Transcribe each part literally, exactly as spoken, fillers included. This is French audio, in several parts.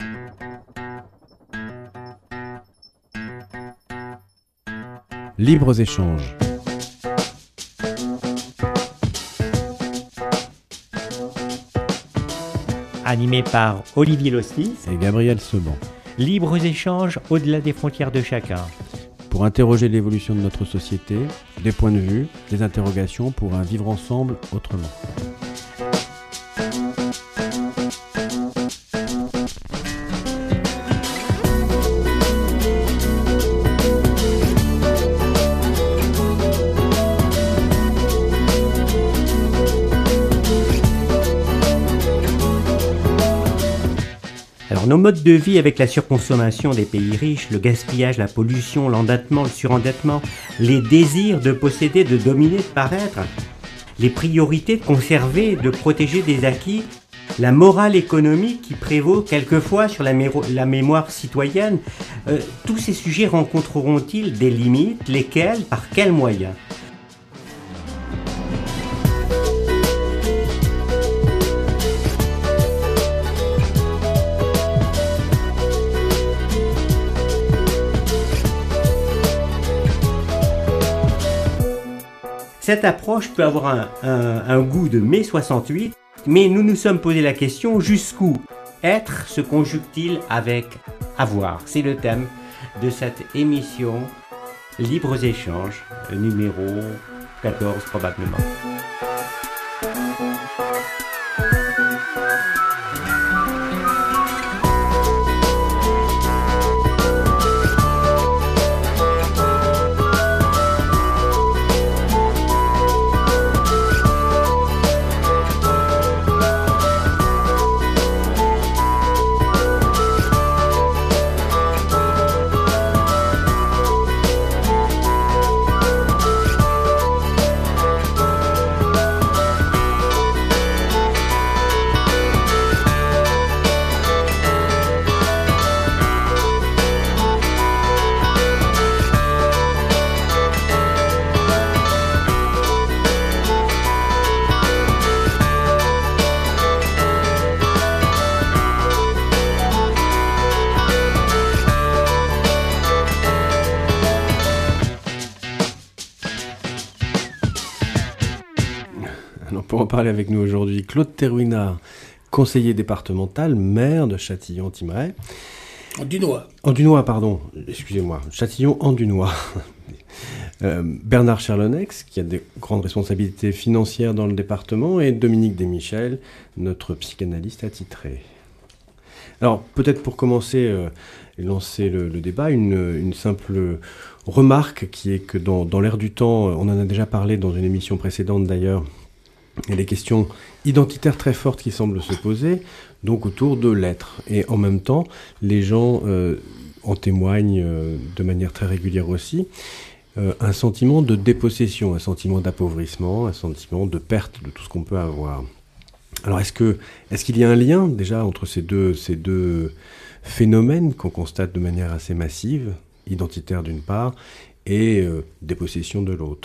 Libres échanges. Animé par Olivier Lostis et Gabriel Seban. Libres échanges au-delà des frontières de chacun. Pour interroger l'évolution de notre société, des points de vue, des interrogations pour un vivre ensemble autrement. Alors, nos modes de vie avec la surconsommation des pays riches, le gaspillage, la pollution, l'endettement, le surendettement, les désirs de posséder, de dominer, de paraître, les priorités de conserver, de protéger des acquis, la morale économique qui prévaut quelquefois sur la, méro- la mémoire citoyenne, euh, tous ces sujets rencontreront-ils des limites? Lesquelles? Par quels moyens? Cette approche peut avoir un, un, un goût de mai soixante-huit, mais nous nous sommes posé la question jusqu'où être se conjugue-t-il avec avoir? C'est le thème de cette émission Libres échanges, numéro quatorze probablement. Pour en parler avec nous aujourd'hui, Claude Thérouinard, conseiller départemental, maire de Châtillon-Timeray. En Dunois. En Dunois, pardon, excusez-moi, Châtillon-en-Dunois. euh, Bernard Cherlonex, qui a des grandes responsabilités financières dans le département, et Dominique Desmichel, notre psychanalyste attitré. Alors, peut-être pour commencer euh, et lancer le, le débat, une, une simple remarque qui est que dans, dans l'air du temps, on en a déjà parlé dans une émission précédente d'ailleurs, il y a des questions identitaires très fortes qui semblent se poser, donc autour de l'être. Et en même temps, les gens euh, en témoignent euh, de manière très régulière aussi, euh, un sentiment de dépossession, un sentiment d'appauvrissement, un sentiment de perte de tout ce qu'on peut avoir. Alors est-ce que, est-ce qu'il y a un lien déjà entre ces deux, ces deux phénomènes qu'on constate de manière assez massive, identitaire d'une part, et euh, dépossession de l'autre ?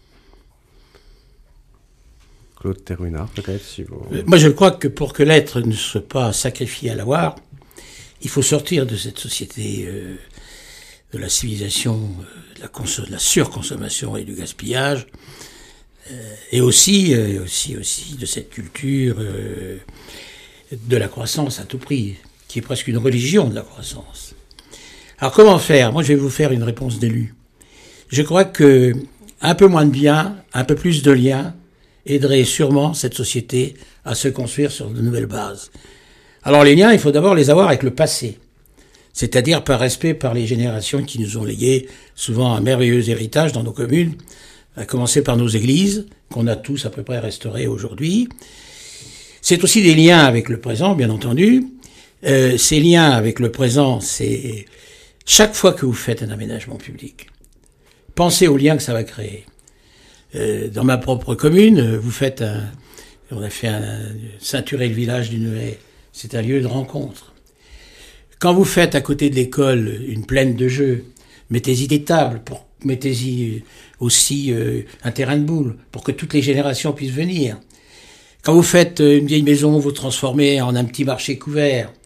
Claude Thérouinard, peut-être, si vous... Moi, je crois que pour que l'être ne soit pas sacrifié à l'avoir, il faut sortir de cette société euh, de la civilisation, euh, de, la conso- de la surconsommation et du gaspillage, euh, et aussi, euh, aussi, aussi de cette culture euh, de la croissance à tout prix, qui est presque une religion de la croissance. Alors, comment faire? Moi, je vais vous faire une réponse d'élu. Je crois que un peu moins de biens, un peu plus de liens, aiderait sûrement cette société à se construire sur de nouvelles bases. Alors les liens, il faut d'abord les avoir avec le passé, c'est-à-dire par respect par les générations qui nous ont légué souvent un merveilleux héritage dans nos communes, à commencer par nos églises, qu'on a tous à peu près restaurées aujourd'hui. C'est aussi des liens avec le présent, bien entendu. Euh, ces liens avec le présent, c'est chaque fois que vous faites un aménagement public, pensez aux liens que ça va créer. Euh, dans ma propre commune, vous faites un, on a fait un, ceinturer le village d'une haie. C'est un lieu de rencontre. Quand vous faites à côté de l'école une plaine de jeux, mettez-y des tables, pour, mettez-y aussi euh, un terrain de boules pour que toutes les générations puissent venir. Quand vous faites une vieille maison, vous transformez en un petit marché couvert.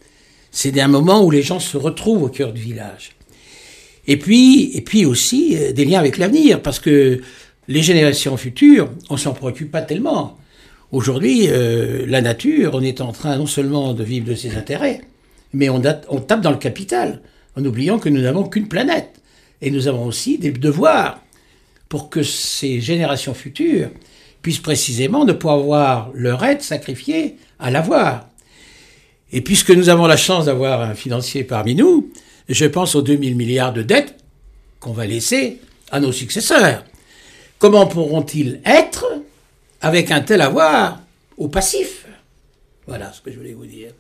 C'est un moment où les gens se retrouvent au cœur du village. Et puis, et puis aussi euh, des liens avec l'avenir, parce que les générations futures, on s'en préoccupe pas tellement. Aujourd'hui, euh, la nature, on est en train non seulement de vivre de ses intérêts, mais on, a, on tape dans le capital, en oubliant que nous n'avons qu'une planète. Et nous avons aussi des devoirs pour que ces générations futures puissent précisément ne pas avoir leur aide sacrifiée à l'avoir. Et puisque nous avons la chance d'avoir un financier parmi nous, je pense aux deux mille milliards de dettes qu'on va laisser à nos successeurs. Comment pourront-ils être avec un tel avoir au passif? Voilà ce que je voulais vous dire.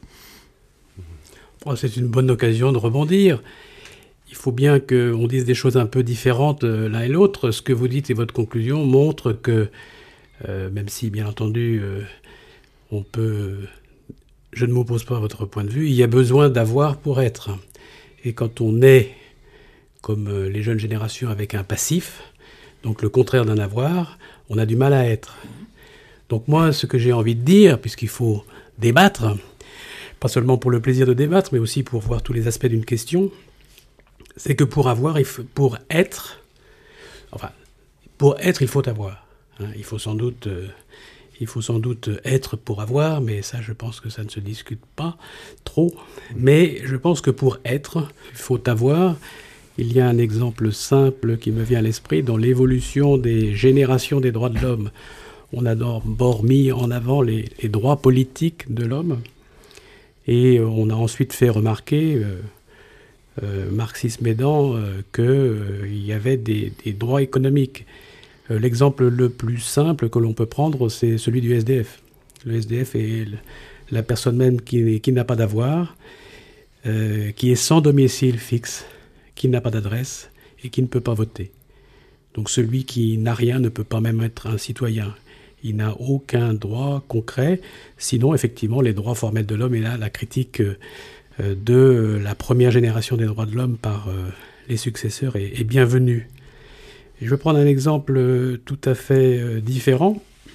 Oh, c'est une bonne occasion de rebondir. Il faut bien qu'on dise des choses un peu différentes euh, l'un et l'autre. Ce que vous dites et votre conclusion montrent que, euh, même si bien entendu euh, on peut... Je ne m'oppose pas à votre point de vue, il y a besoin d'avoir pour être. Et quand on est, comme euh, les jeunes générations, avec un passif, donc le contraire d'un avoir, on a du mal à être. Donc moi, ce que j'ai envie de dire, puisqu'il faut débattre, pas seulement pour le plaisir de débattre, mais aussi pour voir tous les aspects d'une question, c'est que pour avoir, il faut, pour être, enfin, pour être, il faut avoir. Hein, il faut sans doute, euh, il faut sans doute être pour avoir, mais ça, je pense que ça ne se discute pas trop. Mais je pense que pour être, il faut avoir. Il y a un exemple simple qui me vient à l'esprit dans l'évolution des générations des droits de l'homme. On a d'abord mis en avant les, les droits politiques de l'homme, et on a ensuite fait remarquer, euh, euh, marxisme aidant, euh, qu'il euh, y avait des, des droits économiques. Euh, l'exemple le plus simple que l'on peut prendre, c'est celui du S D F. Le S D F est la personne même qui, qui n'a pas d'avoir, euh, qui est sans domicile fixe, qui n'a pas d'adresse et qui ne peut pas voter. Donc celui qui n'a rien ne peut pas même être un citoyen. Il n'a aucun droit concret, sinon effectivement les droits formels de l'homme, et là la critique euh, de la première génération des droits de l'homme par euh, les successeurs est, est bienvenue. Et je vais prendre un exemple euh, tout à fait euh, différent,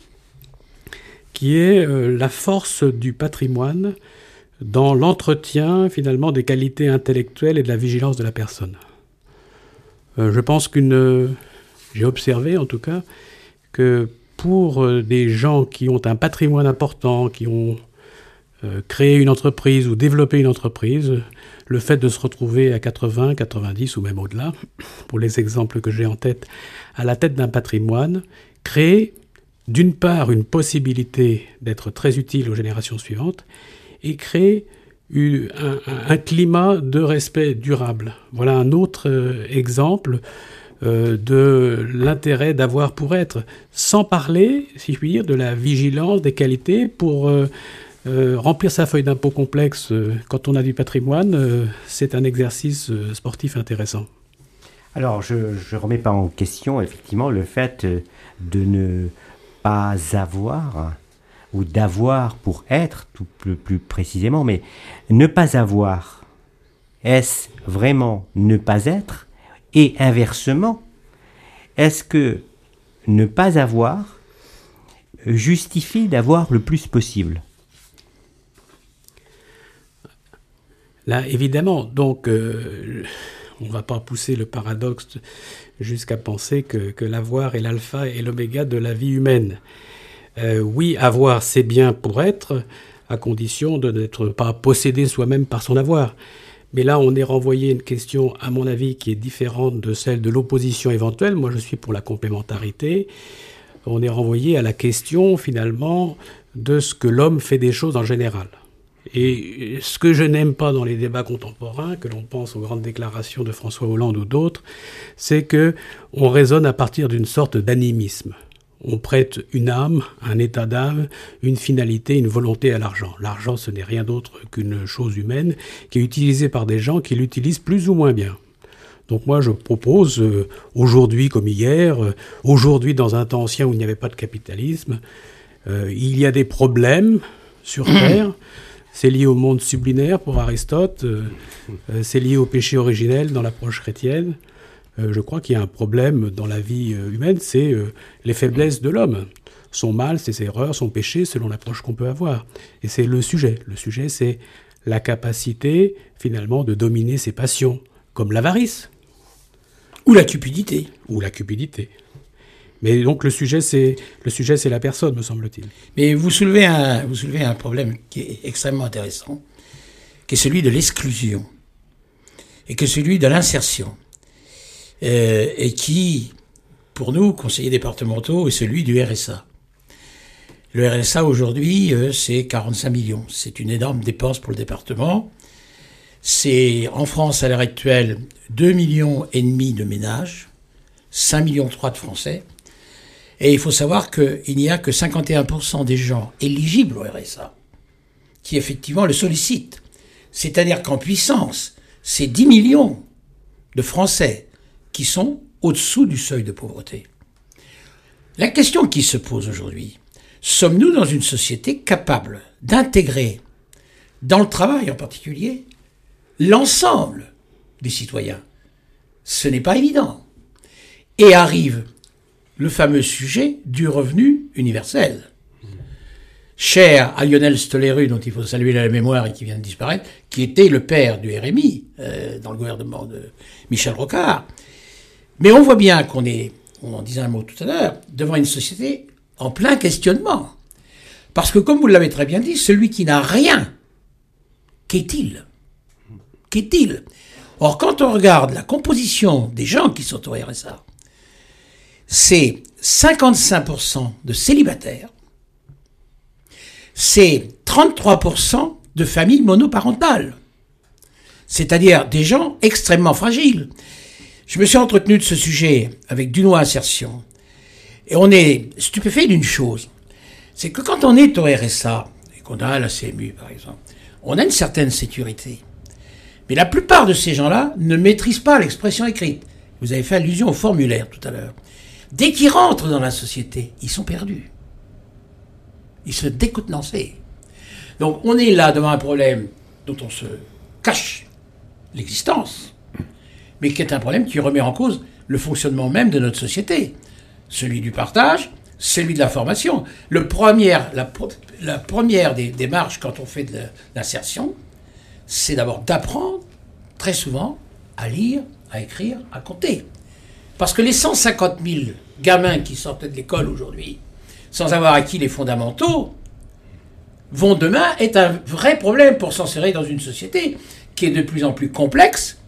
qui est euh, la force du patrimoine dans l'entretien finalement des qualités intellectuelles et de la vigilance de la personne. Euh, je pense qu'une... Euh, j'ai observé en tout cas que pour euh, des gens qui ont un patrimoine important, qui ont euh, créé une entreprise ou développé une entreprise, le fait de se retrouver à quatre-vingts, quatre-vingt-dix ou même au-delà, pour les exemples que j'ai en tête, à la tête d'un patrimoine, crée d'une part une possibilité d'être très utile aux générations suivantes et crée une, un, un climat de respect durable. Voilà un autre euh, exemple euh, de l'intérêt d'avoir pour être, sans parler, si je puis dire, de la vigilance, des qualités pour euh, euh, remplir sa feuille d'impôt complexe. Euh, quand on a du patrimoine, euh, c'est un exercice euh, sportif intéressant. Alors, je ne remets pas en question, effectivement, le fait de ne pas avoir, ou d'avoir pour être, tout plus, plus précisément, mais ne pas avoir, est-ce vraiment ne pas être? Et inversement, est-ce que ne pas avoir justifie d'avoir le plus possible? Là, évidemment, donc... Euh, on ne va pas pousser le paradoxe jusqu'à penser que, que l'avoir est l'alpha et l'oméga de la vie humaine. Euh, oui, avoir, c'est bien pour être, à condition de n'être pas possédé soi-même par son avoir. Mais là, on est renvoyé à une question, à mon avis, qui est différente de celle de l'opposition éventuelle. Moi, je suis pour la complémentarité. On est renvoyé à la question, finalement, de ce que l'homme fait des choses en général. Et ce que je n'aime pas dans les débats contemporains, que l'on pense aux grandes déclarations de François Hollande ou d'autres, c'est que on raisonne à partir d'une sorte d'animisme. On prête une âme, un état d'âme, une finalité, une volonté à l'argent. L'argent, ce n'est rien d'autre qu'une chose humaine qui est utilisée par des gens qui l'utilisent plus ou moins bien. Donc moi, je propose, euh, aujourd'hui comme hier, euh, aujourd'hui dans un temps ancien où il n'y avait pas de capitalisme, euh, il y a des problèmes sur Terre. C'est lié au monde sublinaire pour Aristote, euh, euh, c'est lié au péché originel dans l'approche chrétienne. Euh, je crois qu'il y a un problème dans la vie euh, humaine, c'est euh, les faiblesses de l'homme. Son mal, ses erreurs, son péché, selon l'approche qu'on peut avoir. Et c'est le sujet. Le sujet, c'est la capacité, finalement, de dominer ses passions, comme l'avarice. Ou la cupidité. Ou la cupidité. Mais donc le sujet, c'est le sujet, c'est la personne, me semble-t-il. Mais vous soulevez un, vous soulevez un problème qui est extrêmement intéressant, qui est celui de l'exclusion, et que celui de l'insertion, euh, et qui, pour nous, conseillers départementaux, est celui du R S A. Le R S A, aujourd'hui, euh, c'est quarante-cinq millions. C'est une énorme dépense pour le département. C'est, en France, à l'heure actuelle, deux millions et demi de ménages, cinq millions trois de Français. Et il faut savoir qu'il n'y a que cinquante et un pour cent des gens éligibles au R S A qui, effectivement, le sollicitent. C'est-à-dire qu'en puissance, c'est dix millions de Français qui sont au-dessous du seuil de pauvreté. La question qui se pose aujourd'hui, sommes-nous dans une société capable d'intégrer, dans le travail en particulier, l'ensemble des citoyens? Ce n'est pas évident. Et arrive le fameux sujet du revenu universel. Cher à Lionel Stoléru, dont il faut saluer la mémoire et qui vient de disparaître, qui était le père du R M I euh, dans le gouvernement de Michel Rocard. Mais on voit bien qu'on est, on en disait un mot tout à l'heure, devant une société en plein questionnement. Parce que, comme vous l'avez très bien dit, celui qui n'a rien, qu'est-il ? Qu'est-il ? Or, quand on regarde la composition des gens qui sont au R S A, c'est cinquante-cinq pour cent de célibataires, c'est trente-trois pour cent de familles monoparentales, c'est-à-dire des gens extrêmement fragiles. Je me suis entretenu de ce sujet avec Dunois Insertion, et on est stupéfait d'une chose, c'est que quand on est au R S A, et qu'on a la C M U par exemple, on a une certaine sécurité. Mais la plupart de ces gens-là ne maîtrisent pas l'expression écrite. Vous avez fait allusion au formulaire tout à l'heure. Dès qu'ils rentrent dans la société, ils sont perdus. Ils se décontenancent. Donc on est là devant un problème dont on se cache l'existence, mais qui est un problème qui remet en cause le fonctionnement même de notre société. Celui du partage, celui de la formation. Le premier, la, la première des démarches quand on fait de l'insertion, c'est d'abord d'apprendre, très souvent, à lire, à écrire, à compter. Parce que les cent cinquante mille gamins qui sortent de l'école aujourd'hui, sans avoir acquis les fondamentaux, vont demain être un vrai problème pour s'insérer dans une société qui est de plus en plus complexe.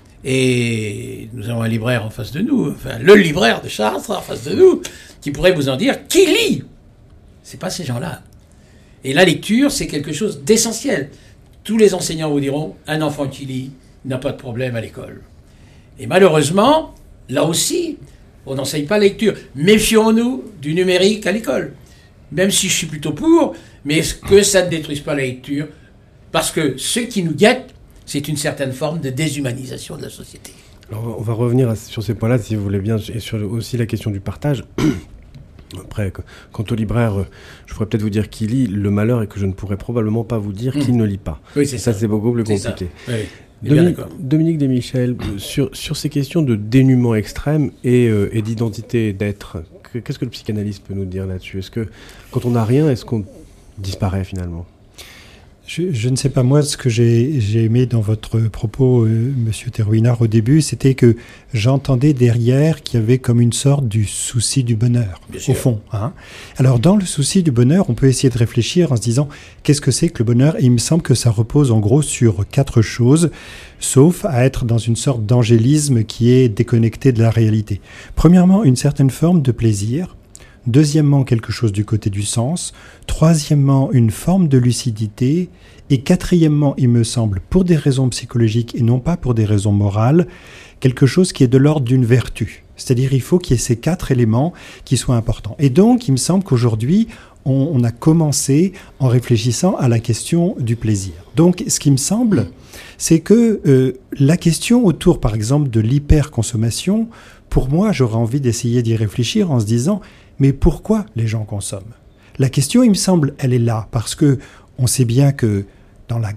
Et nous avons un libraire en face de nous, enfin le libraire de Chartres en face de nous, qui pourrait vous en dire qui lit. C'est pas ces gens-là. Et la lecture, c'est quelque chose d'essentiel. Tous les enseignants vous diront, un enfant qui lit n'a pas de problème à l'école. Et malheureusement, là aussi, on n'enseigne pas la lecture. Méfions-nous du numérique à l'école. Même si je suis plutôt pour, mais que ça ne détruise pas la lecture. Parce que ce qui nous guette, c'est une certaine forme de déshumanisation de la société. Alors, on va revenir à, sur ces points-là, si vous voulez bien, et sur aussi la question du partage. Après, quant au libraire, je pourrais peut-être vous dire qui lit. Le malheur est que je ne pourrais probablement pas vous dire mmh. qui ne lit pas. Oui, c'est ça. Ça, c'est beaucoup plus compliqué. Oui, Dominique, Dominique Desmichel, sur, sur ces questions de dénuement extrême et, euh, et d'identité d'être, qu'est-ce que le psychanalyste peut nous dire là-dessus ? Est-ce que, quand on n'a rien, est-ce qu'on disparaît finalement ? Je, je ne sais pas, moi, ce que j'ai, j'ai aimé dans votre propos, euh, Monsieur Thérouinard, au début, c'était que j'entendais derrière qu'il y avait comme une sorte du souci du bonheur, Bien au sûr. fond. Hein. Alors, dans le souci du bonheur, on peut essayer de réfléchir en se disant, qu'est-ce que c'est que le bonheur ? Et il me semble que ça repose en gros sur quatre choses, sauf à être dans une sorte d'angélisme qui est déconnecté de la réalité. Premièrement, une certaine forme de plaisir. Deuxièmement, quelque chose du côté du sens. Troisièmement, une forme de lucidité. Et quatrièmement, il me semble, pour des raisons psychologiques et non pas pour des raisons morales, quelque chose qui est de l'ordre d'une vertu. C'est-à-dire, il faut qu'il y ait ces quatre éléments qui soient importants. Et donc, il me semble qu'aujourd'hui, on, on a commencé en réfléchissant à la question du plaisir. Donc, ce qui me semble, c'est que euh, la question autour, par exemple, de l'hyperconsommation, pour moi, j'aurais envie d'essayer d'y réfléchir en se disant... Mais pourquoi les gens consomment ? La question, il me semble, elle est là, parce que on sait bien que dans la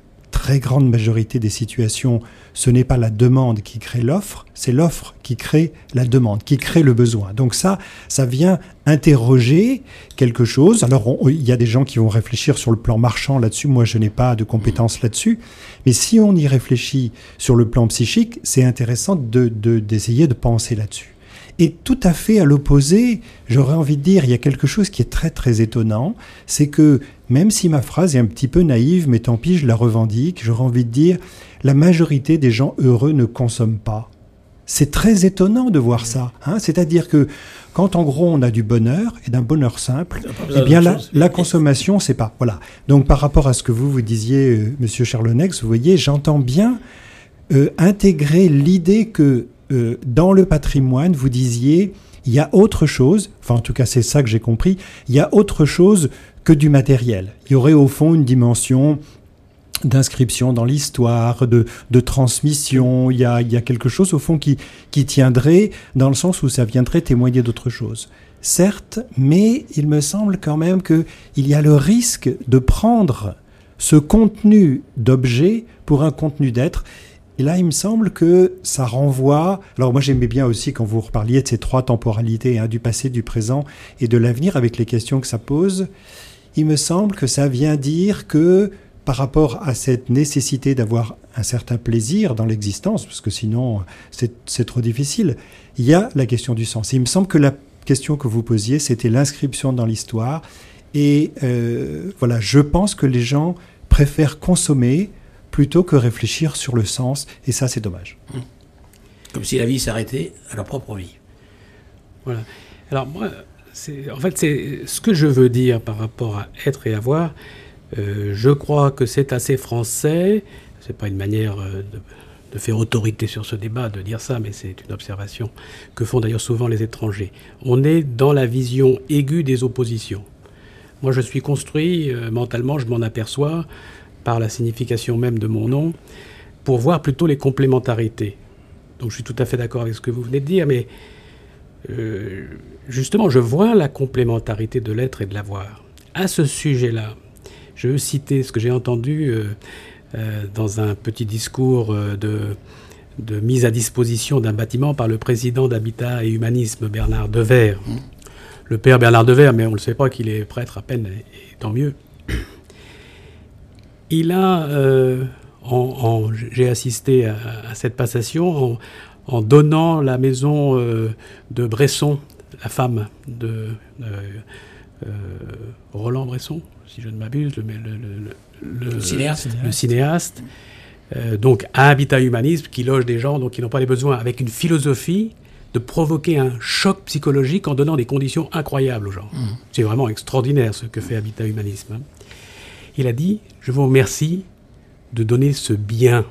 très grande majorité des situations, ce n'est pas la demande qui crée l'offre, c'est l'offre qui crée la demande, qui crée le besoin. Donc ça, ça vient interroger quelque chose. Alors, on, il y a des gens qui vont réfléchir sur le plan marchand là-dessus. Moi, je n'ai pas de compétences là-dessus. Mais si on y réfléchit sur le plan psychique, c'est intéressant de, de, d'essayer de penser là-dessus. Et tout à fait à l'opposé, j'aurais envie de dire, il y a quelque chose qui est très très étonnant, c'est que même si ma phrase est un petit peu naïve, mais tant pis, je la revendique, j'aurais envie de dire, la majorité des gens heureux ne consomment pas. C'est très étonnant de voir ça, hein. C'est-à-dire que quand en gros on a du bonheur, et d'un bonheur simple, eh bien la, la consommation, c'est pas. Voilà. Donc par rapport à ce que vous vous disiez, euh, Monsieur Charlonex, vous voyez, j'entends bien euh, intégrer l'idée que Euh, dans le patrimoine, vous disiez, il y a autre chose, enfin en tout cas c'est ça que j'ai compris, il y a autre chose que du matériel. Il y aurait au fond une dimension d'inscription dans l'histoire, de, de transmission, il y, a, il y a quelque chose au fond qui, qui tiendrait dans le sens où ça viendrait témoigner d'autre chose. Certes, mais il me semble quand même qu'il y a le risque de prendre ce contenu d'objet pour un contenu d'être. Et là, il me semble que ça renvoie... Alors moi, j'aimais bien aussi quand vous reparliez de ces trois temporalités, hein, du passé, du présent et de l'avenir, avec les questions que ça pose. Il me semble que ça vient dire que par rapport à cette nécessité d'avoir un certain plaisir dans l'existence, parce que sinon, c'est, c'est trop difficile, il y a la question du sens. Et il me semble que la question que vous posiez, c'était l'inscription dans l'histoire. Et euh, voilà, je pense que les gens préfèrent consommer plutôt que réfléchir sur le sens, et ça, c'est dommage. Comme si la vie s'arrêtait à leur propre vie. Voilà. Alors moi, c'est, en fait, c'est ce que je veux dire par rapport à être et avoir. Euh, je crois que c'est assez français. C'est pas une manière de, de faire autorité sur ce débat de dire ça, mais c'est une observation que font d'ailleurs souvent les étrangers. On est dans la vision aiguë des oppositions. Moi, je suis construit euh, mentalement, je m'en aperçois, par la signification même de mon nom, pour voir plutôt les complémentarités. Donc je suis tout à fait d'accord avec ce que vous venez de dire, mais euh, justement, je vois la complémentarité de l'être et de l'avoir. À ce sujet-là, je veux citer ce que j'ai entendu euh, euh, dans un petit discours euh, de, de mise à disposition d'un bâtiment par le président d'Habitat et Humanisme, Bernard Devers. Mmh. Le père Bernard Devers, mais on ne le sait pas qu'il est prêtre à peine, et, et tant mieux. Il a, euh, en, en, j'ai assisté à, à cette passation en, en donnant la maison euh, de Bresson, la femme de euh, euh, Roland Bresson, si je ne m'abuse, le, le, le, le, le cinéaste, le cinéaste euh, donc à Habitat Humanisme, qui loge des gens donc, qui n'ont pas les besoins, avec une philosophie de provoquer un choc psychologique en donnant des conditions incroyables aux gens. Mmh. C'est vraiment extraordinaire ce que fait Habitat Humanisme. Hein. Il a dit « Je vous remercie de donner ce bien.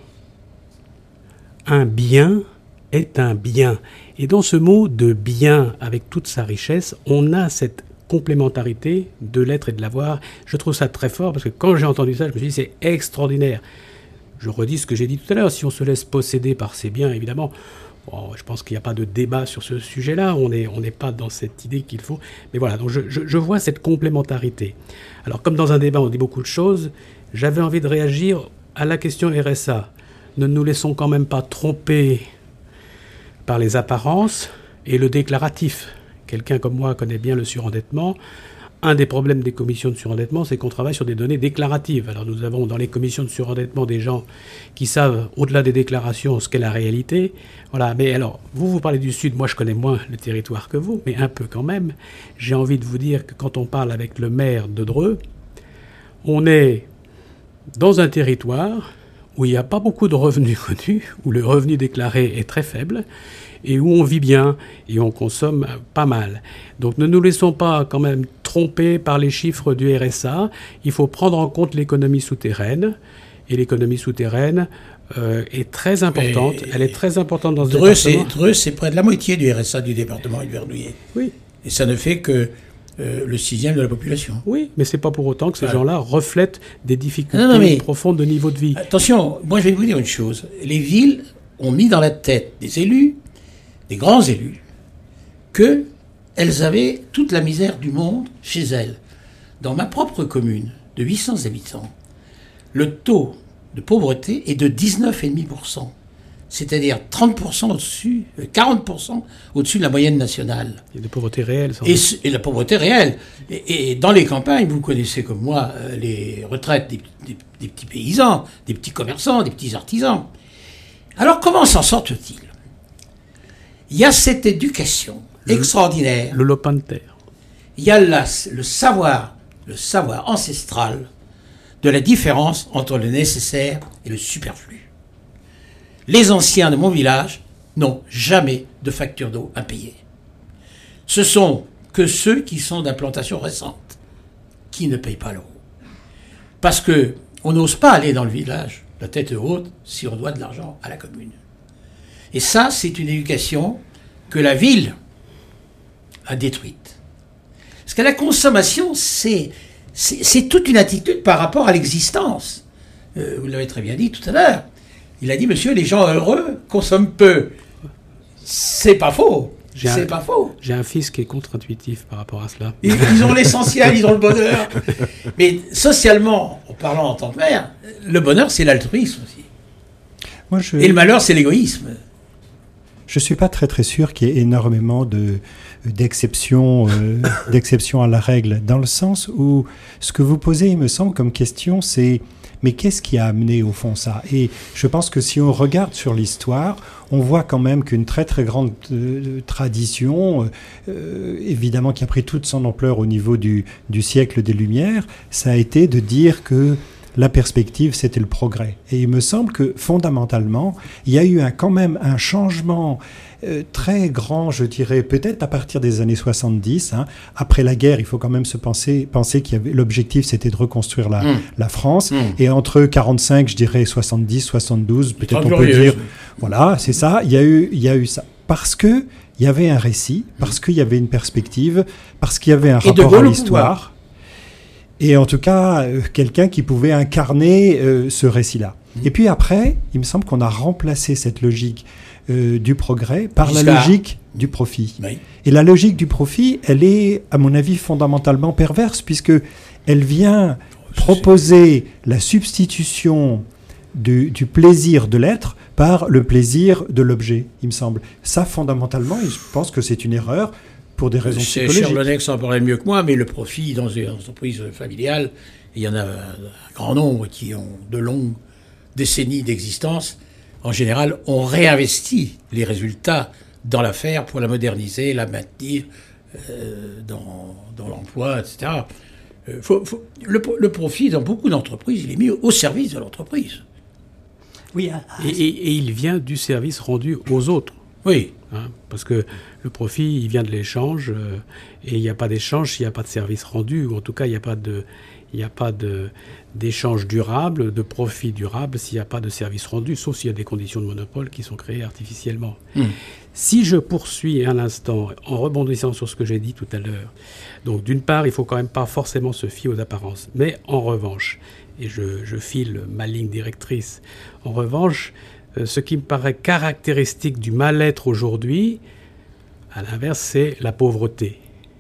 Un bien est un bien. » Et dans ce mot de bien, avec toute sa richesse, on a cette complémentarité de l'être et de l'avoir. Je trouve ça très fort, parce que quand j'ai entendu ça, je me suis dit « C'est extraordinaire. » Je redis ce que j'ai dit tout à l'heure. Si on se laisse posséder par ces biens, évidemment, bon, je pense qu'il n'y a pas de débat sur ce sujet-là. On n'est on n'est pas dans cette idée qu'il faut... Mais voilà, donc je, je, je vois cette complémentarité. Alors, comme dans un débat, on dit beaucoup de choses, j'avais envie de réagir à la question R S A. Ne nous laissons quand même pas tromper par les apparences et le déclaratif. Quelqu'un comme moi connaît bien le surendettement. Un des problèmes des commissions de surendettement, c'est qu'on travaille sur des données déclaratives. Alors, nous avons dans les commissions de surendettement des gens qui savent, au-delà des déclarations, ce qu'est la réalité. Voilà. Mais alors, vous, vous parlez du Sud. Moi, je connais moins le territoire que vous, mais un peu quand même. J'ai envie de vous dire que quand on parle avec le maire de Dreux, on est dans un territoire où il n'y a pas beaucoup de revenus connus, où le revenu déclaré est très faible, et où on vit bien et on consomme pas mal. Donc ne nous laissons pas quand même tromper par les chiffres du R S A. Il faut prendre en compte l'économie souterraine. Et l'économie souterraine euh, est très importante. Et elle est très importante dans ce Dreux, département. C'est, Dreux, c'est près de la moitié du R S A du département et du Verdouillet. Oui. Et ça ne fait que euh, le sixième de la population. Oui, mais c'est pas pour autant que ces voilà. gens-là reflètent des difficultés non, non, mais... profondes de niveau de vie. Attention, moi je vais vous dire une chose. Les villes ont mis dans la tête des élus, des grands élus, qu'elles avaient toute la misère du monde chez elles. Dans ma propre commune de huit cents habitants, le taux de pauvreté est de dix-neuf virgule cinq pour cent. C'est-à-dire trente pour cent au-dessus, quarante pour cent au-dessus de la moyenne nationale. Et de pauvreté réelle. Sans et, et la pauvreté réelle. Et, et dans les campagnes, vous connaissez comme moi les retraites des, des, des petits paysans, des petits commerçants, des petits artisans. Alors comment s'en sortent-ils? Il y a cette éducation le, extraordinaire. Le lopin de terre. Il y a la, le savoir, le savoir ancestral de la différence entre le nécessaire et le superflu. Les anciens de mon village n'ont jamais de facture d'eau impayée. Ce sont que ceux qui sont d'implantation récente qui ne payent pas l'eau. Parce que on n'ose pas aller dans le village la tête haute si on doit de l'argent à la commune. Et ça, c'est une éducation que la ville a détruite. Parce que la consommation, c'est, c'est, c'est toute une attitude par rapport à l'existence. Euh, vous l'avez très bien dit tout à l'heure. Il a dit, monsieur, les gens heureux consomment peu. C'est pas faux. J'ai c'est un, pas faux. J'ai un fils qui est contre-intuitif par rapport à cela. Ils, ils ont l'essentiel, ils ont le bonheur. Mais socialement, en parlant en tant que mère, le bonheur, c'est l'altruisme aussi. Moi, je... Et le malheur, c'est l'égoïsme. Je ne suis pas très très sûr qu'il y ait énormément de, d'exceptions, euh, d'exceptions à la règle, dans le sens où ce que vous posez, il me semble, comme question, c'est mais qu'est-ce qui a amené au fond ça? Et je pense que si on regarde sur l'histoire, on voit quand même qu'une très très grande euh, tradition, euh, évidemment qui a pris toute son ampleur au niveau du, du siècle des Lumières, ça a été de dire que la perspective, c'était le progrès. Et il me semble que, fondamentalement, il y a eu un, quand même un changement euh, très grand, je dirais, peut-être à partir des années soixante-dix. Hein. Après la guerre, il faut quand même se penser, penser qu'il y avait l'objectif, c'était de reconstruire la, mmh. la France. Mmh. Et entre quarante-cinq, je dirais, soixante-dix, soixante-douze, peut-être on peut dire... Voilà, c'est ça, il y a eu, il y a eu ça. Parce que il y avait un récit, parce qu'il y avait une perspective, parce qu'il y avait un Et rapport à l'histoire. Et en tout cas, euh, quelqu'un qui pouvait incarner euh, ce récit-là. Mmh. Et puis après, il me semble qu'on a remplacé cette logique euh, du progrès par Jusqu'à... la logique du profit. Oui. Et la logique du profit, elle est, à mon avis, fondamentalement perverse, puisque elle vient oh, proposer la substitution du, du plaisir de l'être par le plaisir de l'objet, il me semble. Ça, fondamentalement, je pense que c'est une erreur. Pour des raisons c'est psychologiques. Chirlenex en parlait mieux que moi, mais le profit dans une entreprise familiale, il y en a un grand nombre qui ont de longues décennies d'existence. En général, on réinvestit les résultats dans l'affaire pour la moderniser, la maintenir euh, dans, dans l'emploi, et cetera. Euh, faut, faut, le, le profit, dans beaucoup d'entreprises, il est mis au service de l'entreprise. Oui, ah, et, et, et il vient du service rendu aux autres. Oui. Hein, parce que le profit, il vient de l'échange, euh, et il n'y a pas d'échange s'il n'y a pas de service rendu, ou en tout cas, il n'y a pas de, il n'y a pas de, d'échange durable, de profit durable, s'il n'y a pas de service rendu, sauf s'il y a des conditions de monopole qui sont créées artificiellement. Mmh. Si je poursuis un instant, en rebondissant sur ce que j'ai dit tout à l'heure, donc d'une part, il ne faut quand même pas forcément se fier aux apparences, mais en revanche, et je, je file ma ligne directrice, en revanche, euh, ce qui me paraît caractéristique du mal-être aujourd'hui, à l'inverse, c'est la pauvreté.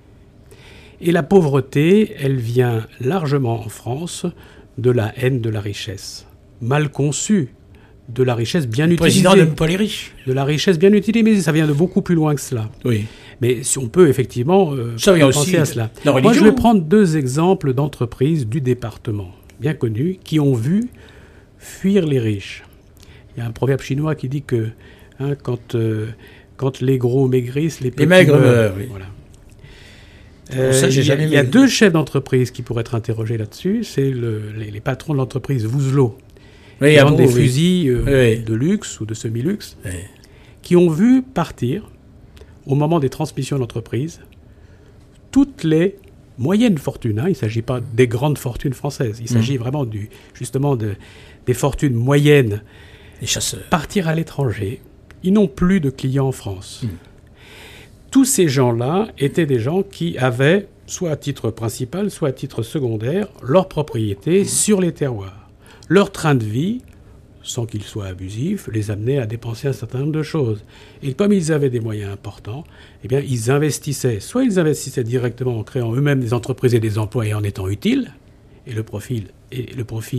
Et la pauvreté, elle vient largement en France de la haine de la richesse, mal conçue, de la richesse bien le utilisée. Le président n'aime pas les riches. De la richesse bien utilisée, mais ça vient de beaucoup plus loin que cela. Oui. Mais si on peut effectivement euh, ça vient penser aussi à cela. La religion. Moi, je vais prendre deux exemples d'entreprises du département, bien connues, qui ont vu fuir les riches. Il y a un proverbe chinois qui dit que hein, quand, euh, quand les gros maigrissent, les petits les maigres meurent. Oui. Voilà. Euh, ça, j'ai il y a, jamais il y a deux chefs d'entreprise qui pourraient être interrogés là-dessus. C'est le, les, les patrons de l'entreprise Vouzelot, oui, qui vendent bon, des oui. fusils euh, oui. de luxe ou de semi-luxe, oui. qui ont vu partir, au moment des transmissions d'entreprise, toutes les moyennes fortunes. Hein, il ne s'agit pas des grandes fortunes françaises. Il mmh. s'agit vraiment du, justement de, des fortunes moyennes. Les chasseurs. Partir à l'étranger. Ils n'ont plus de clients en France. Mmh. Tous ces gens-là étaient des gens qui avaient, soit à titre principal, soit à titre secondaire, leur propriété mmh. sur les terroirs. Leur train de vie, sans qu'ils soient abusifs, les amenait à dépenser un certain nombre de choses. Et comme ils avaient des moyens importants, eh bien, ils investissaient. Soit ils investissaient directement en créant eux-mêmes des entreprises et des emplois et en étant utiles, et le profit, et le profit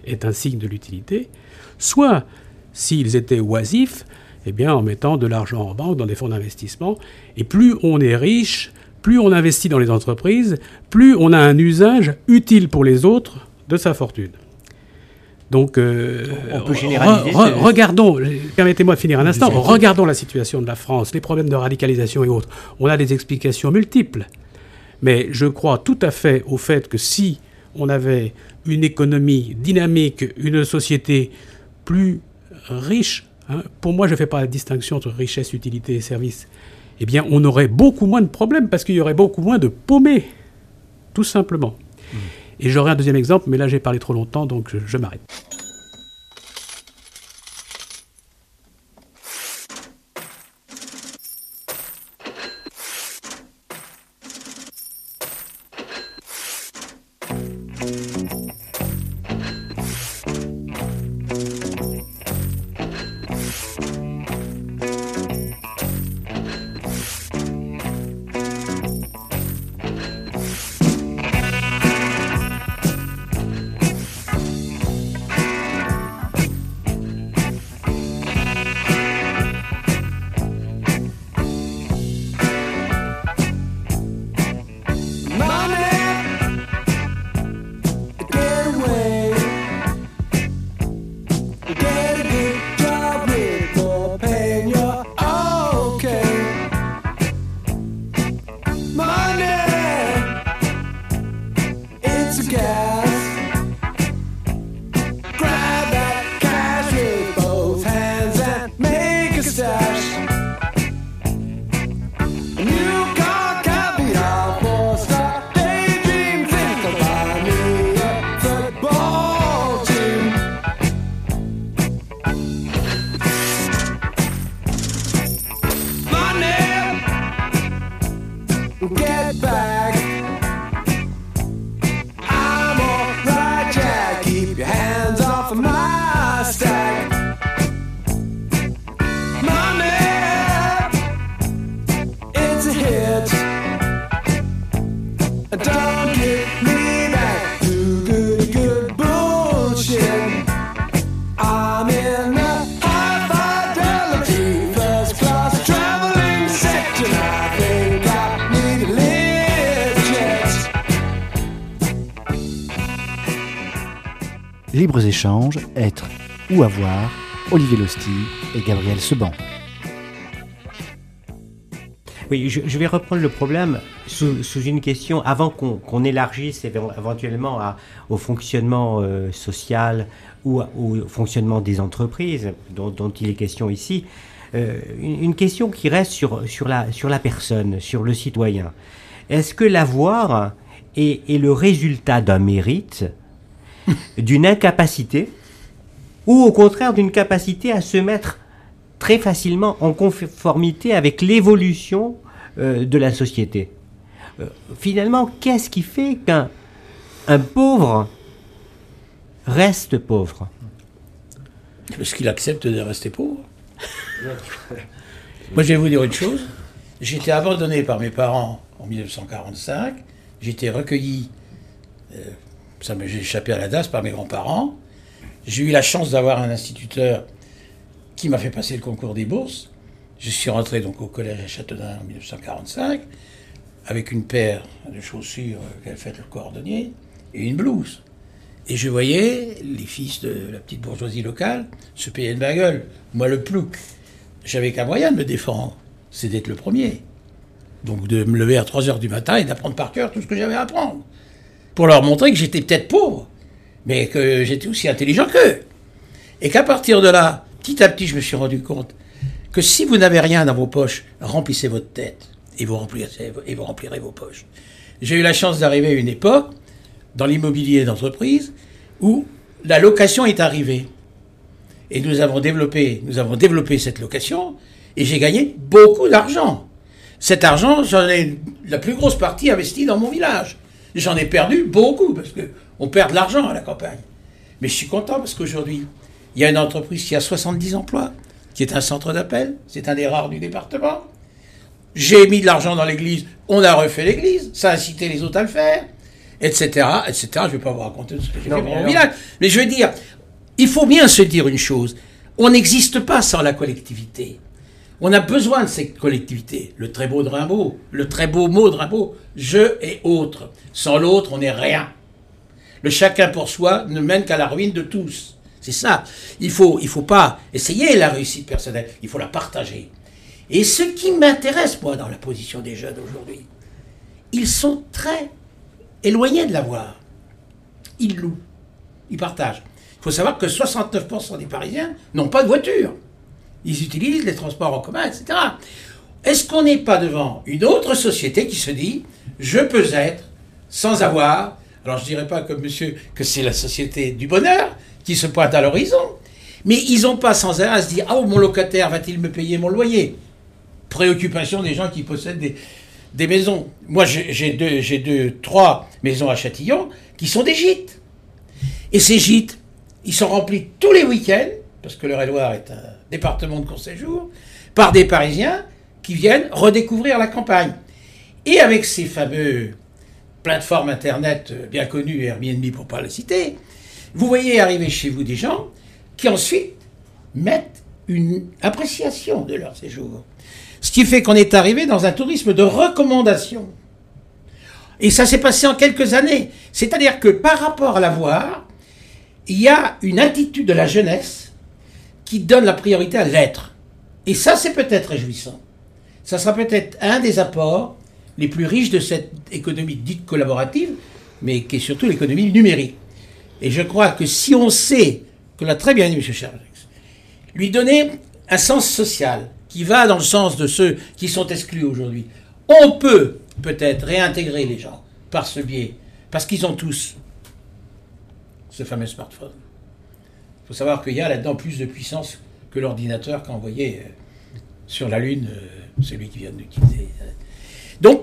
est un signe de l'utilité, soit, s'ils étaient oisifs, eh bien, en mettant de l'argent en banque dans des fonds d'investissement. Et plus on est riche, plus on investit dans les entreprises, plus on a un usage utile pour les autres de sa fortune. Donc, euh, on peut généraliser. Re, re, regardons, permettez-moi de finir un instant, regardons la situation de la France, les problèmes de radicalisation et autres. On a des explications multiples. Mais je crois tout à fait au fait que si on avait une économie dynamique, une société plus riche, hein, pour moi je ne fais pas la distinction entre richesse, utilité et service, eh bien on aurait beaucoup moins de problèmes parce qu'il y aurait beaucoup moins de paumés, tout simplement. Mmh. Et j'aurai un deuxième exemple, mais là j'ai parlé trop longtemps, donc je, je m'arrête. Libres échanges, être ou avoir, Olivier Losty et Gabriel Seban. Oui, je, je vais reprendre le problème sous, sous une question, avant qu'on, qu'on élargisse éventuellement à, au fonctionnement euh, social ou à, au fonctionnement des entreprises, dont, dont il est question ici. Euh, une, une question qui reste sur, sur, la, sur la personne, sur le citoyen. Est-ce que l'avoir est, est le résultat d'un mérite, d'une incapacité, ou au contraire d'une capacité à se mettre très facilement en conformité avec l'évolution euh, de la société. Euh, finalement, qu'est-ce qui fait qu'un un pauvre reste pauvre ? Parce qu'il accepte de rester pauvre. Moi, je vais vous dire une chose. J'ai été abandonné par mes parents en dix-neuf cent quarante-cinq. J'ai été recueilli, euh, ça m'a, j'ai échappé à la D A S par mes grands-parents. J'ai eu la chance d'avoir un instituteur qui m'a fait passer le concours des bourses. Je suis rentré donc au collège à Châteaudun en dix-neuf cent quarante-cinq avec une paire de chaussures qu'avait fait le cordonnier et une blouse. Et je voyais les fils de la petite bourgeoisie locale se payer de ma gueule. Moi, le plouc, j'avais qu'un moyen de me défendre, c'est d'être le premier. Donc de me lever à trois heures du matin et d'apprendre par cœur tout ce que j'avais à apprendre. Pour leur montrer que j'étais peut-être pauvre, mais que j'étais aussi intelligent qu'eux. Et qu'à partir de là, petit à petit, je me suis rendu compte que si vous n'avez rien dans vos poches, remplissez votre tête et vous remplirez, et vous remplirez vos poches. J'ai eu la chance d'arriver à une époque, dans l'immobilier d'entreprise, où la location est arrivée. Et nous avons développé, nous avons développé cette location, et j'ai gagné beaucoup d'argent. Cet argent, j'en ai la plus grosse partie investie dans mon village. J'en ai perdu beaucoup, parce qu'on perd de l'argent à la campagne. Mais je suis content, parce qu'aujourd'hui, il y a une entreprise qui a soixante-dix emplois, qui est un centre d'appel, c'est un des rares du département. J'ai mis de l'argent dans l'église, on a refait l'église, ça a incité les autres à le faire. et cetera, et cetera. Je ne vais pas vous raconter tout ce que j'ai fait dans mon village. Mais je veux dire, il faut bien se dire une chose. On n'existe pas sans la collectivité. On a besoin de ces collectivités. Le très beau de Rimbaud, le très beau mot de Rimbaud, je et autre. Sans l'autre, on n'est rien. Le chacun pour soi ne mène qu'à la ruine de tous. C'est ça. Il faut, il faut pas essayer la réussite personnelle. Il faut la partager. Et ce qui m'intéresse, moi, dans la position des jeunes aujourd'hui, ils sont très éloignés de l'avoir. Ils louent. Ils partagent. Il faut savoir que soixante-neuf pour cent des Parisiens n'ont pas de voiture. Ils utilisent les transports en commun, et cetera. Est-ce qu'on n'est pas devant une autre société qui se dit « je peux être sans avoir », alors je ne dirais pas comme monsieur que c'est la société du bonheur qui se pointe à l'horizon, mais ils n'ont pas sans arrêt à se dire « ah, oh, mon locataire va-t-il me payer mon loyer ?» Préoccupation des gens qui possèdent des, des maisons. Moi, j'ai, j'ai, deux, j'ai deux, trois maisons à Châtillon qui sont des gîtes. Et ces gîtes, ils sont remplis tous les week-ends, parce que l'Eure-et-Loire est un département de court séjour, par des Parisiens qui viennent redécouvrir la campagne. Et avec ces fameux plateformes Internet bien connues, Airbnb pour ne pas les citer, vous voyez arriver chez vous des gens qui ensuite mettent une appréciation de leur séjour. Ce qui fait qu'on est arrivé dans un tourisme de recommandation. Et ça s'est passé en quelques années. C'est-à-dire que par rapport à l'avoir, il y a une attitude de la jeunesse qui donne la priorité à l'être. Et ça, c'est peut-être réjouissant. Ça sera peut-être un des apports les plus riches de cette économie dite collaborative, mais qui est surtout l'économie numérique. Et je crois que si on sait, que l'a très bien dit M. Charlenex, lui donner un sens social qui va dans le sens de ceux qui sont exclus aujourd'hui, on peut peut-être réintégrer les gens par ce biais, parce qu'ils ont tous ce fameux smartphone. Il faut savoir qu'il y a là-dedans plus de puissance que l'ordinateur qu'a envoyé euh, sur la Lune euh, celui qui vient de nous quitter. Donc,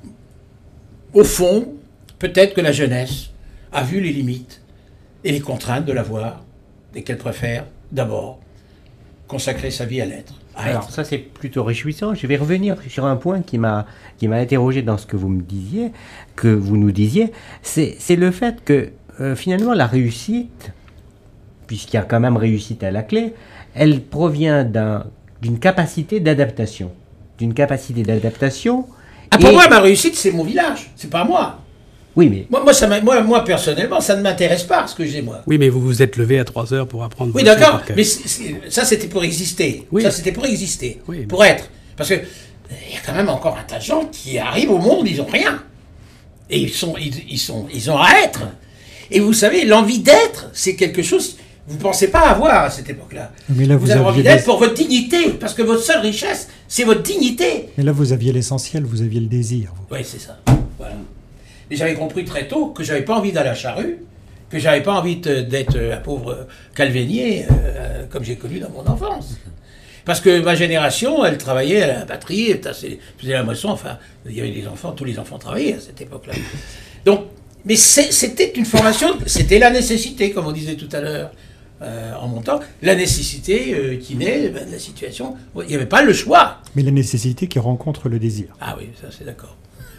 au fond, peut-être que la jeunesse a vu les limites et les contraintes de l'avoir, et qu'elle préfère d'abord consacrer sa vie à l'être. À Alors être. ça c'est plutôt réjouissant. Je vais revenir sur un point qui m'a qui m'a interrogé dans ce que vous me disiez, que vous nous disiez, c'est c'est le fait que euh, finalement la réussite, puisqu'il y a quand même réussite à la clé, elle provient d'un d'une capacité d'adaptation, d'une capacité d'adaptation. Ah, pour et... moi, ma réussite, c'est mon village, c'est pas moi. Oui, mais Moi, moi, ça m'a- moi, moi, personnellement, ça ne m'intéresse pas ce que j'ai, moi. Oui, mais vous vous êtes levé à trois heures pour apprendre. Oui, vos leçons d'accord, par cœur. mais c'est- c'est- ça, c'était pour exister. Oui. Ça, c'était pour exister, Oui, mais- pour être. Parce que euh, il y a quand même encore un tas de gens qui arrivent au monde, ils n'ont rien. Et ils, sont, ils, ils, sont, ils ont à être. Et vous savez, l'envie d'être, c'est quelque chose que vous ne pensez pas avoir à cette époque-là. Mais là, vous vous avez aviez envie d'être des- pour votre dignité, parce que votre seule richesse, c'est votre dignité. Mais là, vous aviez l'essentiel, vous aviez le désir. vous. Oui, c'est ça. Voilà. Et j'avais compris très tôt que j'avais pas envie d'aller à la charrue, que j'avais pas envie de- d'être un pauvre calvénier euh, comme j'ai connu dans mon enfance. Parce que ma génération, elle travaillait à la batterie, elle tassait- faisait la moisson, enfin, il y avait des enfants, tous les enfants travaillaient à cette époque-là. Donc, mais c'est- c'était une formation, c'était la nécessité, comme on disait tout à l'heure, euh, en montant, la nécessité euh, qui naît ben, de la situation. Il n'y avait pas le choix. Mais la nécessité qui rencontre le désir. Ah oui, ça c'est d'accord.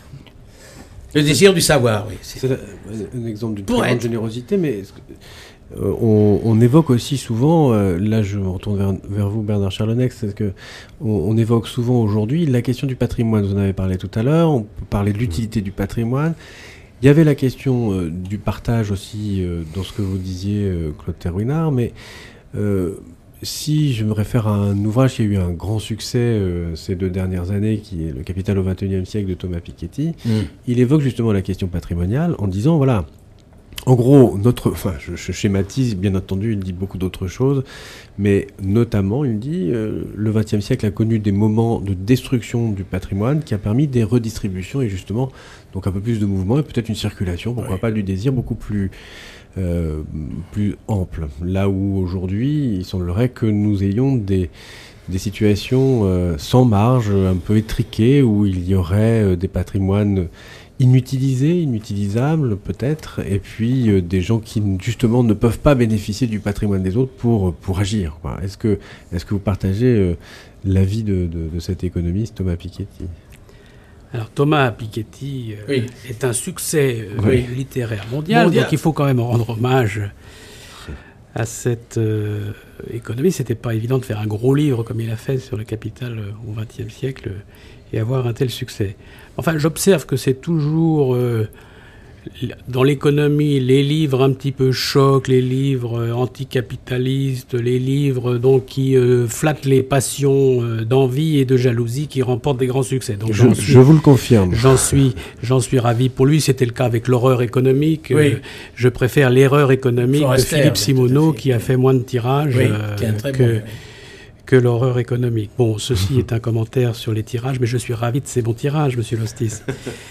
Le désir du savoir, oui. c'est- C'est un exemple d'une Pour très grande être. générosité, mais est-ce que- euh, on, on évoque aussi souvent, euh, là je me retourne vers, vers vous Bernard Charlenex, c'est que on, on évoque souvent aujourd'hui la question du patrimoine. Vous en avez parlé tout à l'heure, on peut parler de l'utilité du patrimoine. Il y avait la question euh, du partage aussi euh, dans ce que vous disiez, euh, Claude Terwinard, mais euh, si je me réfère à un ouvrage qui a eu un grand succès euh, ces deux dernières années, qui est Le Capital au vingt et unième siècle de Thomas Piketty, Mm. il évoque justement la question patrimoniale en disant, voilà, en gros, notre, enfin, je, je schématise, bien entendu, il dit beaucoup d'autres choses, mais notamment, il dit, euh, le vingtième siècle a connu des moments de destruction du patrimoine qui a permis des redistributions et justement, donc un peu plus de mouvement et peut-être une circulation, pourquoi Oui. pas du désir beaucoup plus, euh, plus ample. Là où aujourd'hui, il semblerait que nous ayons des, des situations euh, sans marge, un peu étriquées, où il y aurait euh, des patrimoines inutilisés, inutilisables peut-être, et puis euh, des gens qui justement ne peuvent pas bénéficier du patrimoine des autres pour, pour agir, quoi. Est-ce que, est-ce que vous partagez euh, l'avis de, de, de cet économiste Thomas Piketty ? Alors Thomas Piketty euh, oui. est un succès euh, oui. littéraire mondial, mondial, donc il faut quand même rendre hommage à cette euh, économie. C'était pas évident de faire un gros livre comme il a fait sur le capital euh, au vingtième siècle euh, et avoir un tel succès. Enfin, j'observe que c'est toujours euh, dans l'économie, les livres un petit peu chocs, les livres anticapitalistes, les livres donc qui euh, flattent les passions euh, d'envie et de jalousie qui remportent des grands succès. Donc je, suis, je vous le confirme. J'en suis, j'en suis ravi pour lui. C'était le cas avec l'horreur économique. Oui. Euh, je préfère l'erreur économique Forrester, de Philippe Simoneau qui a fait moins de tirages oui, euh, que, bon, oui. que l'horreur économique. Bon, ceci est un commentaire sur les tirages, mais je suis ravi de ces bons tirages, Monsieur Lostis.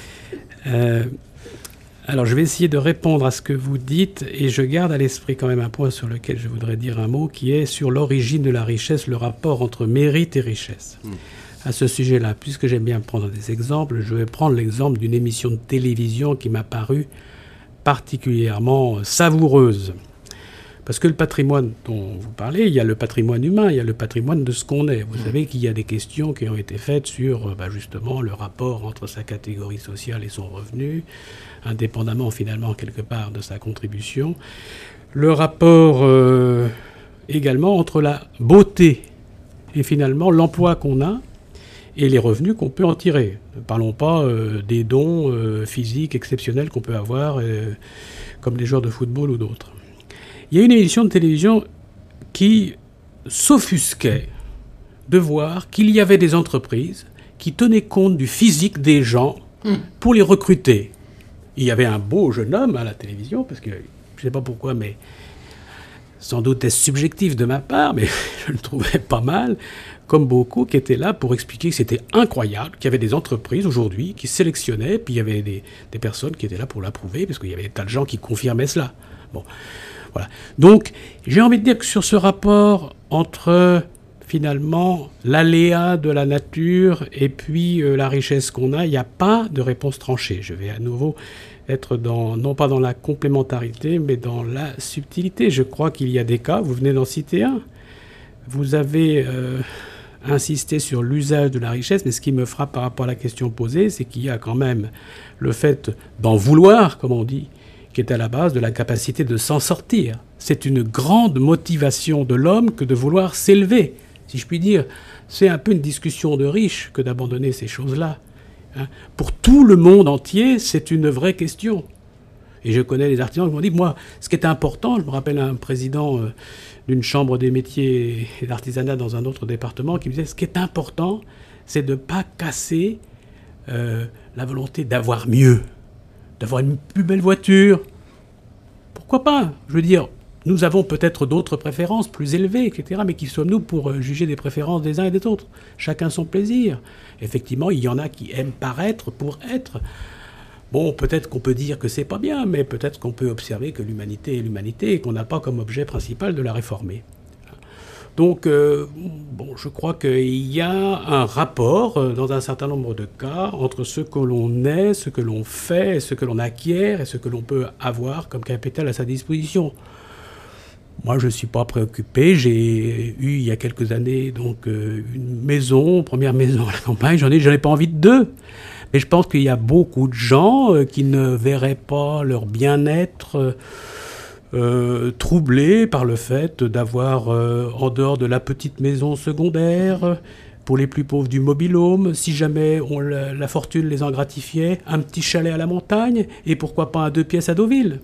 euh, Alors, je vais essayer de répondre à ce que vous dites, et je garde à l'esprit quand même un point sur lequel je voudrais dire un mot, qui est sur l'origine de la richesse, le rapport entre mérite et richesse. Mmh. À ce sujet-là, puisque j'aime bien prendre des exemples, je vais prendre l'exemple d'une émission de télévision qui m'a paru particulièrement savoureuse. Parce que le patrimoine dont vous parlez, il y a le patrimoine humain, il y a le patrimoine de ce qu'on est. Vous mmh. savez qu'il y a des questions qui ont été faites sur bah, justement le rapport entre sa catégorie sociale et son revenu, indépendamment finalement quelque part de sa contribution. Le rapport euh, également entre la beauté et finalement l'emploi qu'on a et les revenus qu'on peut en tirer. Ne parlons pas euh, des dons euh, physiques exceptionnels qu'on peut avoir, euh, comme les joueurs de football ou d'autres. Il y a une émission de télévision qui s'offusquait de voir qu'il y avait des entreprises qui tenaient compte du physique des gens mmh. pour les recruter. Il y avait un beau jeune homme à la télévision, parce que je ne sais pas pourquoi, mais sans doute est-ce subjectif de ma part, mais je le trouvais pas mal, comme beaucoup qui étaient là pour expliquer que c'était incroyable, qu'il y avait des entreprises aujourd'hui qui sélectionnaient, puis il y avait des, des personnes qui étaient là pour l'approuver, parce qu'il y avait des tas de gens qui confirmaient cela. Bon, voilà. Donc, j'ai envie de dire que sur ce rapport entre finalement l'aléa de la nature et puis euh, la richesse qu'on a, il n'y a pas de réponse tranchée. Je vais à nouveau être dans, non pas dans la complémentarité, mais dans la subtilité. Je crois qu'il y a des cas, vous venez d'en citer un, vous avez euh, insisté sur l'usage de la richesse, mais ce qui me frappe par rapport à la question posée, c'est qu'il y a quand même le fait d'en vouloir, comme on dit, qui est à la base de la capacité de s'en sortir. C'est une grande motivation de l'homme que de vouloir s'élever, si je puis dire. C'est un peu une discussion de riches que d'abandonner ces choses-là. Hein. Pour tout le monde entier, c'est une vraie question. Et je connais des artisans qui m'ont dit, moi, ce qui est important, je me rappelle un président euh, d'une chambre des métiers et d'artisanat dans un autre département qui me disait, ce qui est important, c'est de ne pas casser euh, la volonté d'avoir mieux, d'avoir une plus belle voiture. Pourquoi pas ? Je veux dire, nous avons peut-être d'autres préférences plus élevées, et cetera, mais qui sommes-nous pour euh, juger des préférences des uns et des autres ? Chacun son plaisir. Effectivement, il y en a qui aiment paraître pour être. Bon, peut-être qu'on peut dire que c'est pas bien, mais peut-être qu'on peut observer que l'humanité est l'humanité et qu'on n'a pas comme objet principal de la réformer. Donc, euh, bon, je crois qu'il y a un rapport, euh, dans un certain nombre de cas, entre ce que l'on est, ce que l'on fait, ce que l'on acquiert et ce que l'on peut avoir comme capital à sa disposition. Moi, je ne suis pas préoccupé. J'ai eu, il y a quelques années, donc, euh, une maison, première maison à la campagne. J'en ai, j'en ai pas envie de deux. Mais je pense qu'il y a beaucoup de gens euh, qui ne verraient pas leur bien-être euh, Euh, troublé par le fait d'avoir, euh, en dehors de la petite maison secondaire, pour les plus pauvres du mobil-home, si jamais on la, la fortune les en gratifiait, un petit chalet à la montagne, et pourquoi pas un deux pièces à Deauville.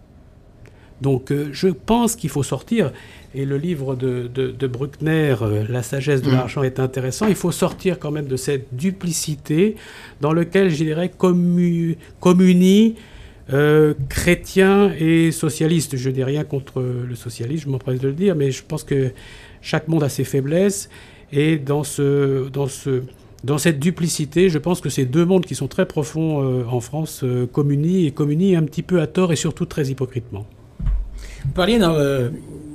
Donc euh, je pense qu'il faut sortir, et le livre de, de, de Bruckner, euh, La sagesse de mmh. l'argent, est intéressant, il faut sortir quand même de cette duplicité dans laquelle, je dirais, commu- communie Euh, chrétien et socialiste. Je n'ai rien contre le socialisme, je m'empresse de le dire, mais je pense que chaque monde a ses faiblesses, et dans, ce, dans, ce, dans cette duplicité, je pense que ces deux mondes qui sont très profonds euh, en France euh, communient, et communient un petit peu à tort et surtout très hypocritement. Vous parliez dans, euh,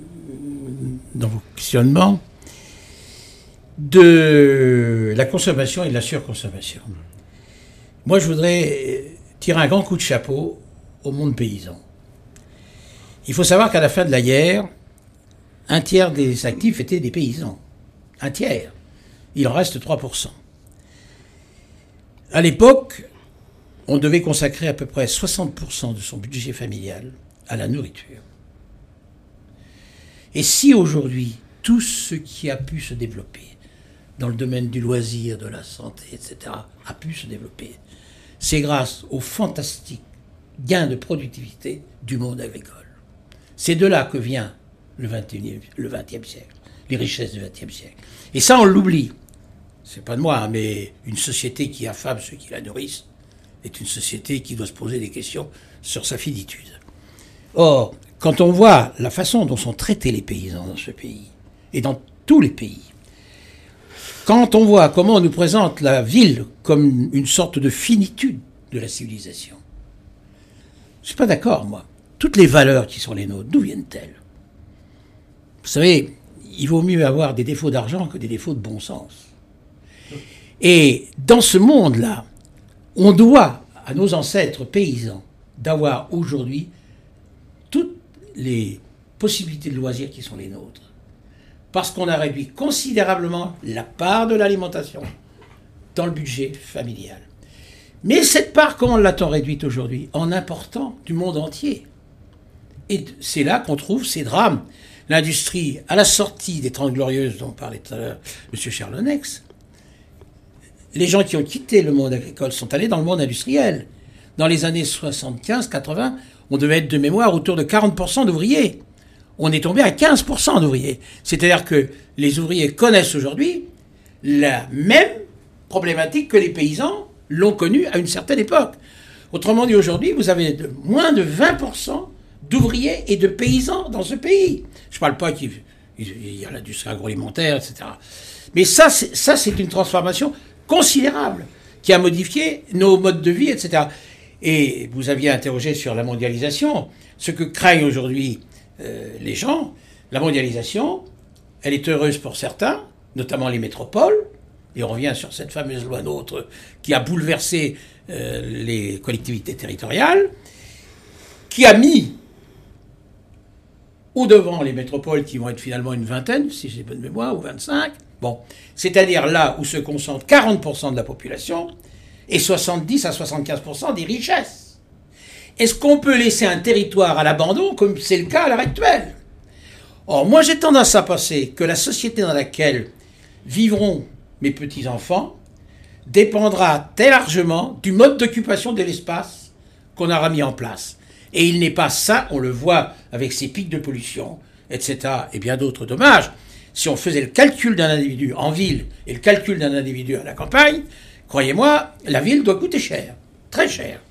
dans vos questionnements de la consommation et de la surconsommation. Moi, je voudrais tirer un grand coup de chapeau au monde paysan. Il faut savoir qu'à la fin de la guerre, un tiers des actifs étaient des paysans. Un tiers. Il en reste trois pour cent. À l'époque, on devait consacrer à peu près soixante pour cent de son budget familial à la nourriture. Et si aujourd'hui, tout ce qui a pu se développer dans le domaine du loisir, de la santé, et cetera, a pu se développer, c'est grâce aux fantastiques gains de productivité du monde agricole. C'est de là que vient le vingtième siècle, les richesses du vingtième siècle. Et ça, on l'oublie. C'est pas de moi, mais une société qui affame ceux qui la nourrissent est une société qui doit se poser des questions sur sa finitude. Or, quand on voit la façon dont sont traités les paysans dans ce pays, et dans tous les pays, quand on voit comment on nous présente la ville comme une sorte de finitude de la civilisation, je suis pas d'accord, moi. Toutes les valeurs qui sont les nôtres, d'où viennent-elles? Vous savez, il vaut mieux avoir des défauts d'argent que des défauts de bon sens. Et dans ce monde-là, on doit à nos ancêtres paysans d'avoir aujourd'hui toutes les possibilités de loisirs qui sont les nôtres. Parce qu'on a réduit considérablement la part de l'alimentation dans le budget familial. Mais cette part, comment l'a-t-on réduite aujourd'hui? En important du monde entier. Et c'est là qu'on trouve ces drames. L'industrie, à la sortie des Trente Glorieuses dont parlait tout à l'heure M. Charlonex, les gens qui ont quitté le monde agricole sont allés dans le monde industriel. Dans les années soixante-quinze quatre-vingts, on devait être de mémoire autour de quarante pour cent d'ouvriers. On est tombé à quinze pour cent d'ouvriers. C'est-à-dire que les ouvriers connaissent aujourd'hui la même problématique que les paysans l'ont connue à une certaine époque. Autrement dit, aujourd'hui, vous avez de, moins de vingt pour cent d'ouvriers et de paysans dans ce pays. Je ne parle pas qu'il y a l'industrie agroalimentaire, et cetera. Mais ça, c'est, ça, c'est une transformation considérable qui a modifié nos modes de vie, et cetera. Et vous aviez interrogé sur la mondialisation. Ce que craignent aujourd'hui euh, les gens, la mondialisation, elle est heureuse pour certains, notamment les métropoles, et on revient sur cette fameuse loi NOTRe qui a bouleversé euh, les collectivités territoriales, qui a mis au-devant les métropoles qui vont être finalement une vingtaine, si j'ai bonne mémoire, ou vingt-cinq, bon, c'est-à-dire là où se concentrent quarante pour cent de la population et soixante-dix à soixante-quinze pour cent des richesses. Est-ce qu'on peut laisser un territoire à l'abandon comme c'est le cas à l'heure actuelle? Or, moi j'ai tendance à penser que la société dans laquelle vivront mes petits-enfants dépendra très largement du mode d'occupation de l'espace qu'on aura mis en place. Et il n'est pas ça, on le voit avec ces pics de pollution, et cetera, et bien d'autres dommages. Si on faisait le calcul d'un individu en ville et le calcul d'un individu à la campagne, croyez-moi, la ville doit coûter cher, très cher.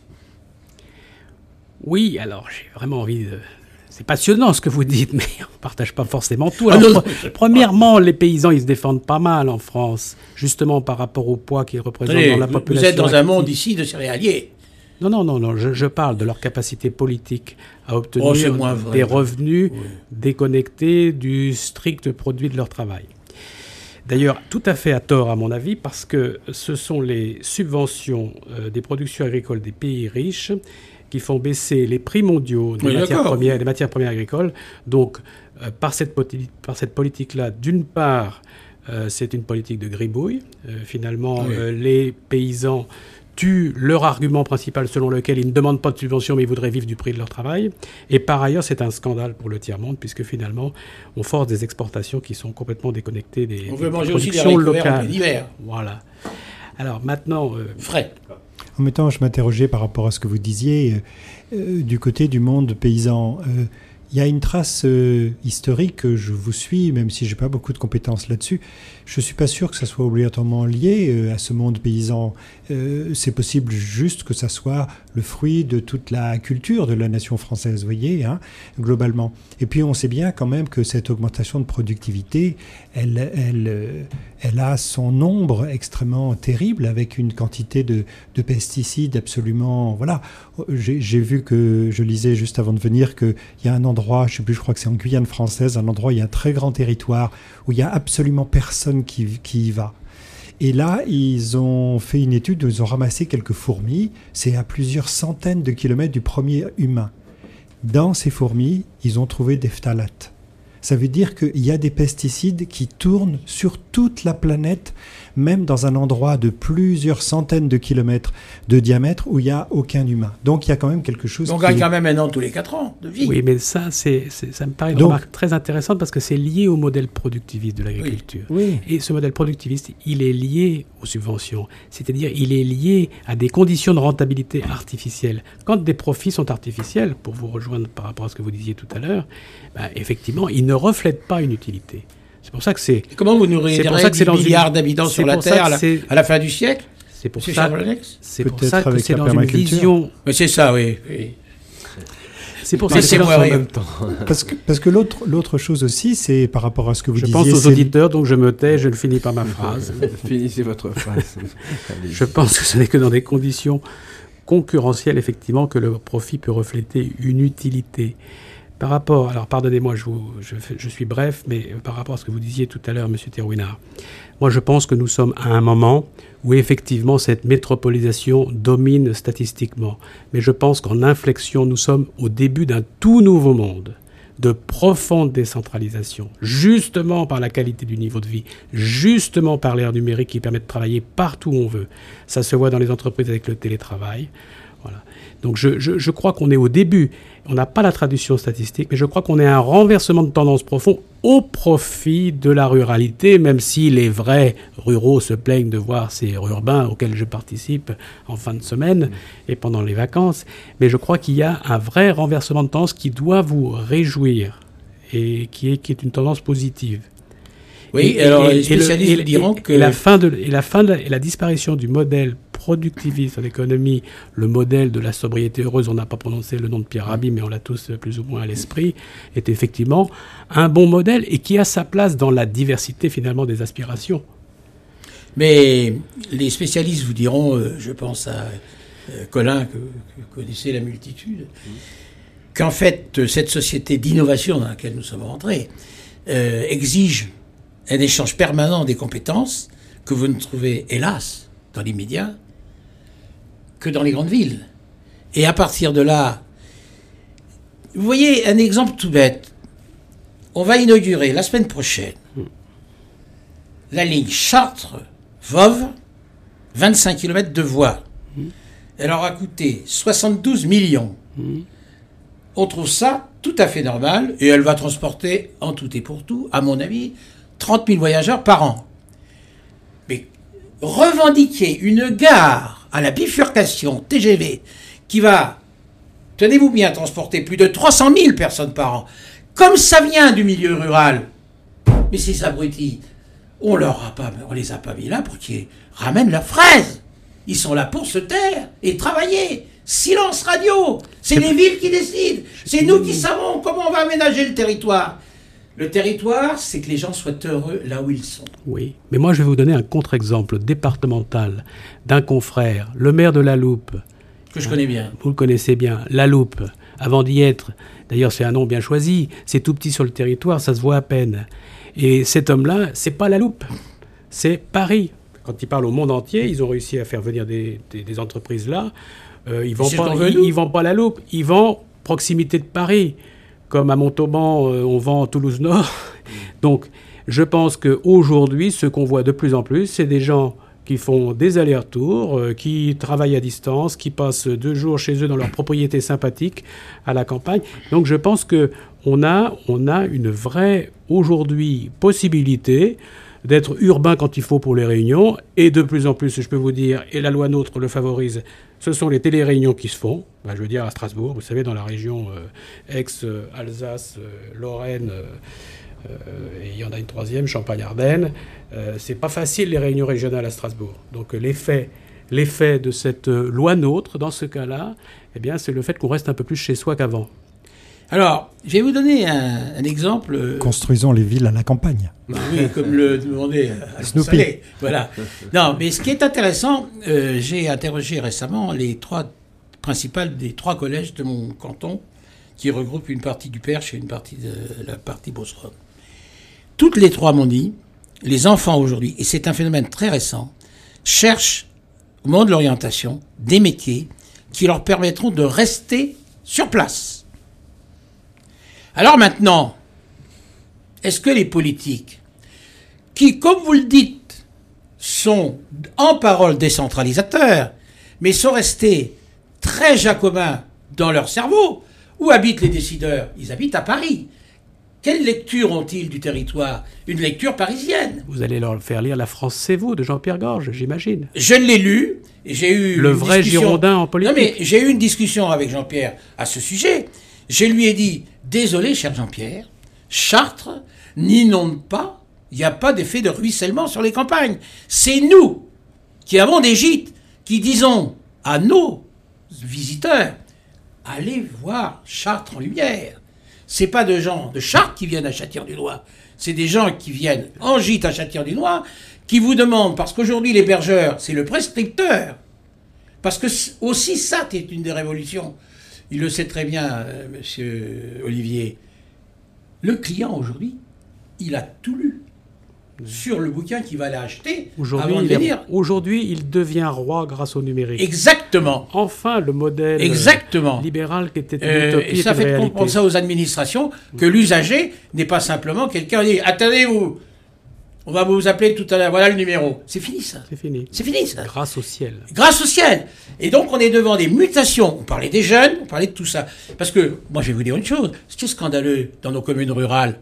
Oui, alors j'ai vraiment envie de... C'est passionnant ce que vous dites, mais on ne partage pas forcément tout. Alors, ah non, pre- premièrement, les paysans, ils se défendent pas mal en France, justement par rapport au poids qu'ils représentent Allez, dans la population. Vous êtes dans un monde ici de céréaliers. Non, non, non, non. Je, je parle de leur capacité politique à obtenir oh, des revenus oui. déconnectés du strict produit de leur travail. D'ailleurs, tout à fait à tort, à mon avis, parce que ce sont les subventions euh, des productions agricoles des pays riches qui font baisser les prix mondiaux des, oui, matières, premières, des matières premières agricoles. Donc, euh, par cette, poti- par cette politique-là, d'une part, euh, c'est une politique de gribouille. Euh, finalement, oui. euh, les paysans tuent leur argument principal selon lequel ils ne demandent pas de subvention, mais ils voudraient vivre du prix de leur travail. Et par ailleurs, c'est un scandale pour le tiers-monde, puisque finalement, on force des exportations qui sont complètement déconnectées des, on des veut manger productions aussi locales. En hiver. Voilà. Alors maintenant... Euh, Frais. En même temps, je m'interrogeais par rapport à ce que vous disiez, euh, du côté du monde paysan. Euh, il y a une trace euh, historique, je vous suis, même si je n'ai pas beaucoup de compétences là-dessus. Je ne suis pas sûr que ça soit obligatoirement lié euh, à ce monde paysan. Euh, c'est possible juste que ça soit le fruit de toute la culture de la nation française, vous voyez, hein, globalement. Et puis on sait bien quand même que cette augmentation de productivité, elle, elle, elle a son nombre extrêmement terrible, avec une quantité de, de pesticides absolument... Voilà, j'ai, j'ai vu que, je lisais juste avant de venir, qu'il y a un endroit, je ne sais plus, je crois que c'est en Guyane française, un endroit où il y a un très grand territoire, où il n'y a absolument personne qui, qui y va. Et là, ils ont fait une étude où ils ont ramassé quelques fourmis. C'est à plusieurs centaines de kilomètres du premier humain. Dans ces fourmis, ils ont trouvé des phtalates. Ça veut dire qu'il y a des pesticides qui tournent sur toute la planète, même dans un endroit de plusieurs centaines de kilomètres de diamètre où il n'y a aucun humain. Donc il y a quand même quelque chose On qui gagne est... quand même un an tous les quatre ans de vie. Oui, mais ça, c'est, c'est, ça me paraît une Donc- remarque très intéressante parce que c'est lié au modèle productiviste de l'agriculture. Oui. Et ce modèle productiviste, il est lié aux subventions. C'est-à-dire, il est lié à des conditions de rentabilité artificielles. Quand des profits sont artificiels, pour vous rejoindre par rapport à ce que vous disiez tout à l'heure, ben, effectivement, ils ne reflètent pas une utilité. C'est pour ça que c'est... Comment vous C'est pour nourrirez ça que c'est dix dans une- milliards d'habitants c'est sur la pour ça Terre que à la, c'est- à la fin du siècle? C'est pour Monsieur ça, Charbonnex c'est pour Peut-être ça que avec c'est la dans une permaculture. vision... Mais c'est ça, oui. oui. C'est pour ça que c'est Laissez-moi dans- rire. En même temps. Parce que, parce que l'autre, l'autre chose aussi, c'est par rapport à ce que vous Je disiez... pense aux c'est- auditeurs, donc je me tais, je ne finis pas ma phrase. Finissez votre phrase. Allez-y. Je pense que ce n'est que dans des conditions concurrentielles, effectivement, que le profit peut refléter une utilité. Par rapport, alors pardonnez-moi, je, vous- je, fais- je suis bref, mais par rapport à ce que vous disiez tout à l'heure, Monsieur Terwinard, moi je pense que nous sommes à un moment où effectivement cette métropolisation domine statistiquement. Mais je pense qu'en inflexion, nous sommes au début d'un tout nouveau monde de profonde décentralisation, justement par la qualité du niveau de vie, justement par l'ère numérique qui permet de travailler partout où on veut. Ça se voit dans les entreprises avec le télétravail. Voilà. Donc je, je, je crois qu'on est au début. On n'a pas la traduction statistique, mais je crois qu'on est à un renversement de tendance profond au profit de la ruralité, même si les vrais ruraux se plaignent de voir ces urbains auxquels je participe en fin de semaine et pendant les vacances. Mais je crois qu'il y a un vrai renversement de tendance qui doit vous réjouir et qui est, qui est une tendance positive. Oui, Et- alors et- les et spécialistes le- et- vous diront et- que... Et la fin de, et la fin de, et la disparition du modèle productiviste en économie, le modèle de la sobriété heureuse, on n'a pas prononcé le nom de Pierre Rabhi, mais on l'a tous plus ou moins à l'esprit, est effectivement un bon modèle et qui a sa place dans la diversité finalement des aspirations. Mais les spécialistes vous diront, euh, je pense à euh, Colin, que, que vous connaissez la multitude, qu'en fait, euh, cette société d'innovation dans laquelle nous sommes rentrés euh, exige un échange permanent des compétences que vous ne trouvez, hélas, dans l'immédiat, que dans les grandes villes. Et à partir de là, vous voyez un exemple tout bête. On va inaugurer la semaine prochaine la ligne Chartres-Voves, vingt-cinq kilomètres de voies. Elle aura coûté soixante-douze millions. On trouve ça tout à fait normal et elle va transporter en tout et pour tout, à mon avis, trente mille voyageurs par an. Mais revendiquer une gare à la bifurcation T G V qui va, tenez-vous bien, transporter plus de trois cent mille personnes par an, comme ça vient du milieu rural, mais ces abrutis, on leur a pas, on les a pas mis là pour qu'ils ramènent leurs fraises. Ils sont là pour se taire et travailler. Silence radio. C'est les villes qui décident. C'est nous qui savons comment on va aménager le territoire. Le territoire, c'est que les gens soient heureux là où ils sont. Oui, mais moi je vais vous donner un contre-exemple départemental d'un confrère, le maire de La Loupe. Que je connais bien. Vous le connaissez bien, La Loupe. Avant d'y être, d'ailleurs c'est un nom bien choisi, c'est tout petit sur le territoire, ça se voit à peine. Et cet homme-là, c'est pas La Loupe, c'est Paris. Quand ils parlent au monde entier, ils ont réussi à faire venir des, des, des entreprises là. Euh, ils vendent C'est pas, ce qu'on veut, ils, nous. ils vendent pas La Loupe, ils vendent proximité de Paris. Comme à Montauban, euh, on vend Toulouse-Nord. Donc, je pense qu'aujourd'hui, ce qu'on voit de plus en plus, c'est des gens qui font des allers-retours, euh, qui travaillent à distance, qui passent deux jours chez eux dans leur propriété sympathique à la campagne. Donc, je pense qu'on a, on a une vraie, aujourd'hui, possibilité d'être urbain quand il faut pour les réunions, et de plus en plus, je peux vous dire, et la loi NOTRe le favorise, ce sont les téléréunions qui se font, ben, je veux dire à Strasbourg, vous savez, dans la région euh, Aix, euh, Alsace, euh, Lorraine, euh, euh, et il y en a une troisième, Champagne-Ardenne. Euh, c'est pas facile les réunions régionales à Strasbourg. Donc euh, l'effet, l'effet de cette euh, loi NOTRe, dans ce cas-là, eh bien, c'est le fait qu'on reste un peu plus chez soi qu'avant. Alors, je vais vous donner un, un exemple. euh, Construisons les villes à la campagne. Oui, comme le demandait à Snoopy. Salé. Voilà. Non, mais ce qui est intéressant, euh, j'ai interrogé récemment les trois principales des trois collèges de mon canton, qui regroupent une partie du Perche et une partie de la partie Beauceronne. Toutes les trois m'ont dit, les enfants aujourd'hui, et c'est un phénomène très récent, cherchent au moment de l'orientation des métiers qui leur permettront de rester sur place. Alors maintenant, est-ce que les politiques, qui, comme vous le dites, sont en parole décentralisateurs, mais sont restés très jacobins dans leur cerveau, où habitent les décideurs? Ils habitent à Paris. Quelle lecture ont-ils du territoire? Une lecture parisienne. Vous allez leur faire lire La France, c'est vous, de Jean-Pierre Gorge, j'imagine. Je l'ai lu, et j'ai eu Le une vrai discussion... Girondin en politique. Non mais j'ai eu une discussion avec Jean-Pierre à ce sujet. Je lui ai dit, désolé cher Jean-Pierre, Chartres n'inonde pas, il n'y a pas d'effet de ruissellement sur les campagnes. C'est nous qui avons des gîtes, qui disons à nos visiteurs, allez voir Chartres en lumière. C'est pas de gens de Chartres qui viennent à Châtillon-du-Noir. C'est des gens qui viennent en gîte à Châtillon-du-Noir, qui vous demandent, parce qu'aujourd'hui l'hébergeur, c'est le prescripteur. Parce que aussi ça, c'est une des révolutions. Il le sait très bien, euh, monsieur Olivier. Le client aujourd'hui, il a tout lu sur le bouquin qu'il va aller acheter Aujourd'hui, avant de il est- venir. aujourd'hui, il devient roi grâce au numérique. Exactement. Enfin, le modèle Exactement. euh, libéral qui était une Euh, utopie et est ça une fait réalité. comprendre ça aux administrations que l'usager n'est pas simplement quelqu'un qui dit attendez vous, on va vous appeler tout à l'heure, voilà le numéro. C'est fini ça. C'est fini. C'est fini ça. Grâce au ciel. Grâce au ciel. Et donc on est devant des mutations. On parlait des jeunes, on parlait de tout ça. Parce que moi je vais vous dire une chose, ce qui est scandaleux dans nos communes rurales,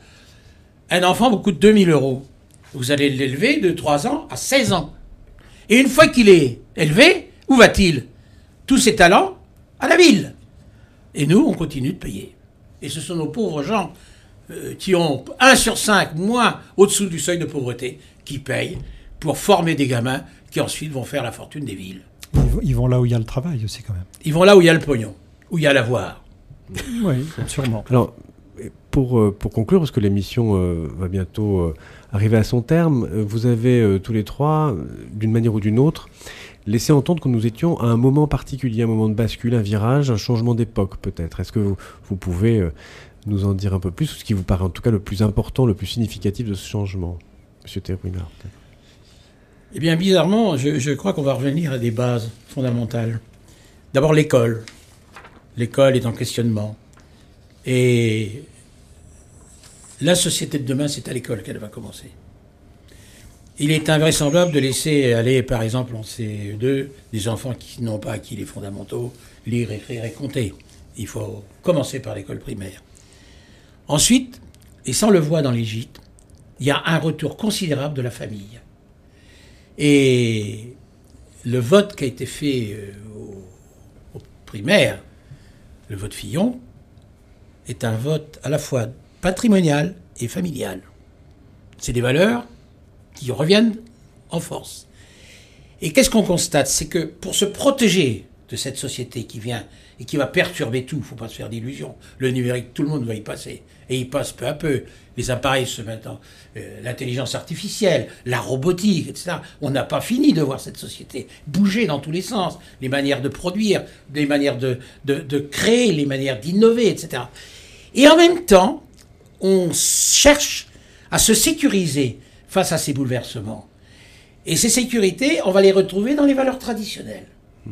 un enfant vous coûte deux mille euros. Vous allez l'élever de trois ans à seize ans. Et une fois qu'il est élevé, où va-t-il? Tous ses talents à la ville. Et nous, on continue de payer. Et ce sont nos pauvres gens euh, qui ont un sur cinq moins au-dessous du seuil de pauvreté qui payent pour former des gamins qui ensuite vont faire la fortune des villes. Ils vont- Ils vont là où il y a le travail aussi quand même. Ils vont là où il y a le pognon, où il y a l'avoir. Oui, sûrement. Alors, pour, euh, pour conclure, parce que l'émission euh, va bientôt euh, arriver à son terme, euh, vous avez euh, tous les trois, euh, d'une manière ou d'une autre, laissé entendre que nous étions à un moment particulier, un moment de bascule, un virage, un changement d'époque peut-être. Est-ce que vous, vous pouvez euh, nous en dire un peu plus, ce qui vous paraît en tout cas le plus important, le plus significatif de ce changement, Monsieur Thérouinard, peut-être? Eh bien, bizarrement, je, je crois qu'on va revenir à des bases fondamentales. D'abord, l'école. L'école est en questionnement. Et la société de demain, c'est à l'école qu'elle va commencer. Il est invraisemblable de laisser aller, par exemple, en C E deux, des enfants qui n'ont pas acquis les fondamentaux, lire, écrire et compter. Il faut commencer par l'école primaire. Ensuite, et ça on le voit dans les gîtes, il y a un retour considérable de la famille. Et le vote qui a été fait euh, au, au primaire, le vote Fillon, est un vote à la fois patrimonial et familial. C'est des valeurs qui reviennent en force. Et qu'est-ce qu'on constate? C'est que pour se protéger de cette société qui vient et qui va perturber tout, il ne faut pas se faire d'illusions. Le numérique, tout le monde va y passer. Et il passe peu à peu. Les appareils se mettent en... Euh, l'intelligence artificielle, la robotique, et cetera. On n'a pas fini de voir cette société bouger dans tous les sens. Les manières de produire, les manières de, de, de créer, les manières d'innover, et cetera. Et en même temps, on cherche à se sécuriser face à ces bouleversements. Et ces sécurités, on va les retrouver dans les valeurs traditionnelles. Mmh.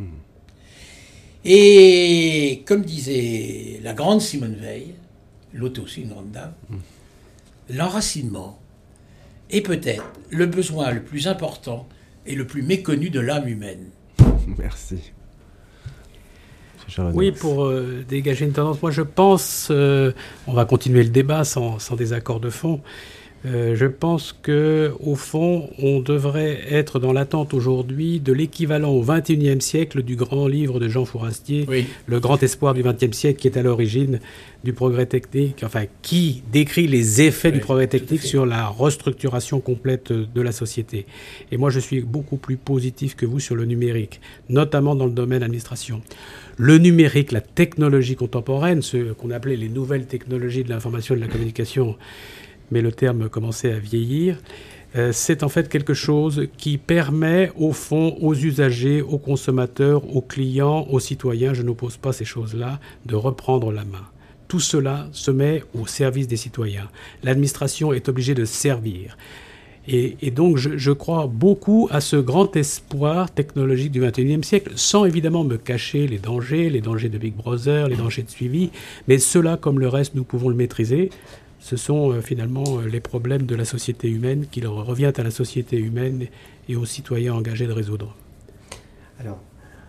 Et comme disait la grande Simone Veil, l'autre aussi une grande dame, mmh. l'enracinement est peut-être le besoin le plus important et le plus méconnu de l'âme humaine. Merci. Oui, pour euh, dégager une tendance, moi je pense, euh, on va continuer le débat sans, sans désaccord de fond, euh, je pense qu'au fond, on devrait être dans l'attente aujourd'hui de l'équivalent au vingt et unième siècle du grand livre de Jean Fourastier, oui. Le grand espoir du vingtième siècle, qui est à l'origine du progrès technique, enfin qui décrit les effets oui, du progrès technique sur la restructuration complète de la société. Et moi je suis beaucoup plus positif que vous sur le numérique, notamment dans le domaine administration. Le numérique, la technologie contemporaine, ce qu'on appelait les nouvelles technologies de l'information et de la communication, mais le terme commençait à vieillir, euh, c'est en fait quelque chose qui permet au fond aux usagers, aux consommateurs, aux clients, aux citoyens, je n'oppose pas ces choses-là, de reprendre la main. Tout cela se met au service des citoyens. L'administration est obligée de servir. Et, et donc, je, je crois beaucoup à ce grand espoir technologique du vingt et unième siècle, sans évidemment me cacher les dangers, les dangers de Big Brother, les dangers de suivi, mais cela, comme le reste, nous pouvons le maîtriser. ce sont euh, finalement euh, les problèmes de la société humaine qu'il revient à la société humaine et aux citoyens engagés de résoudre. Alors,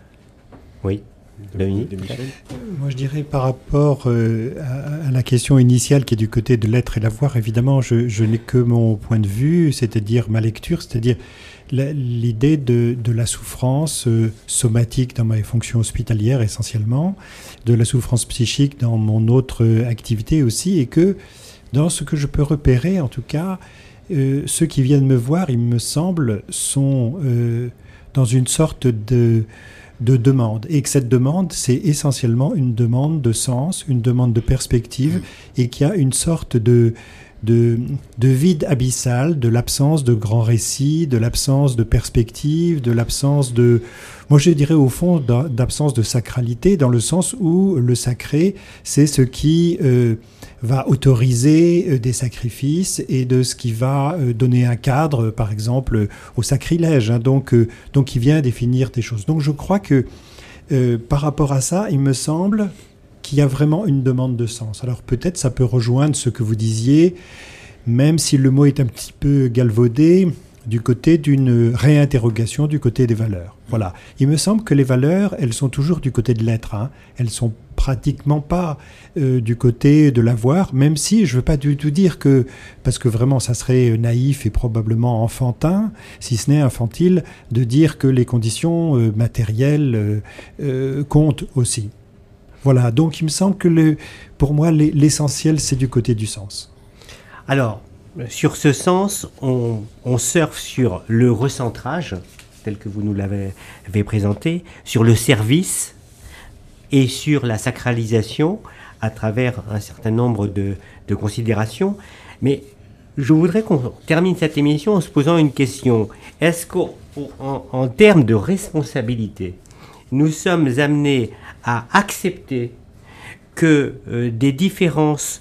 oui. Dominique. Moi, je dirais par rapport euh, à, à la question initiale qui est du côté de l'être et l'avoir, évidemment, je, je n'ai que mon point de vue, c'est-à-dire ma lecture, c'est-à-dire la, l'idée de, de la souffrance euh, somatique dans mes fonctions hospitalières essentiellement, de la souffrance psychique dans mon autre euh, activité aussi, et que dans ce que je peux repérer, en tout cas, euh, ceux qui viennent me voir, il me semble, sont euh, dans une sorte de... de demande, et que cette demande, c'est essentiellement une demande de sens, une demande de perspective, et qu'il y a une sorte de, de, de vide abyssal, de l'absence de grands récits, de l'absence de perspective, de l'absence de, moi je dirais au fond, d'absence de sacralité, dans le sens où le sacré, c'est ce qui euh, va autoriser des sacrifices et de ce qui va donner un cadre, par exemple, au sacrilège, hein, donc, euh, donc qui vient définir des choses. Donc je crois que euh, par rapport à ça, il me semble qu'il y a vraiment une demande de sens. Alors peut-être ça peut rejoindre ce que vous disiez, même si le mot est un petit peu galvaudé, du côté d'une réinterrogation du côté des valeurs. Voilà. Il me semble que les valeurs, elles sont toujours du côté de l'être. Hein. Elles sont pratiquement pas euh, du côté de l'avoir, même si je ne veux pas du tout dire que, parce que vraiment ça serait naïf et probablement enfantin, si ce n'est infantile, de dire que les conditions euh, matérielles euh, euh, comptent aussi. Voilà, donc il me semble que le, pour moi l'essentiel c'est du côté du sens. Alors, sur ce sens, on, on surfe sur le recentrage, tel que vous nous l'avez avez présenté, sur le service et sur la sacralisation à travers un certain nombre de, de considérations. Mais je voudrais qu'on termine cette émission en se posant une question. Est-ce qu'en en termes de responsabilité, nous sommes amenés à accepter que euh, des différences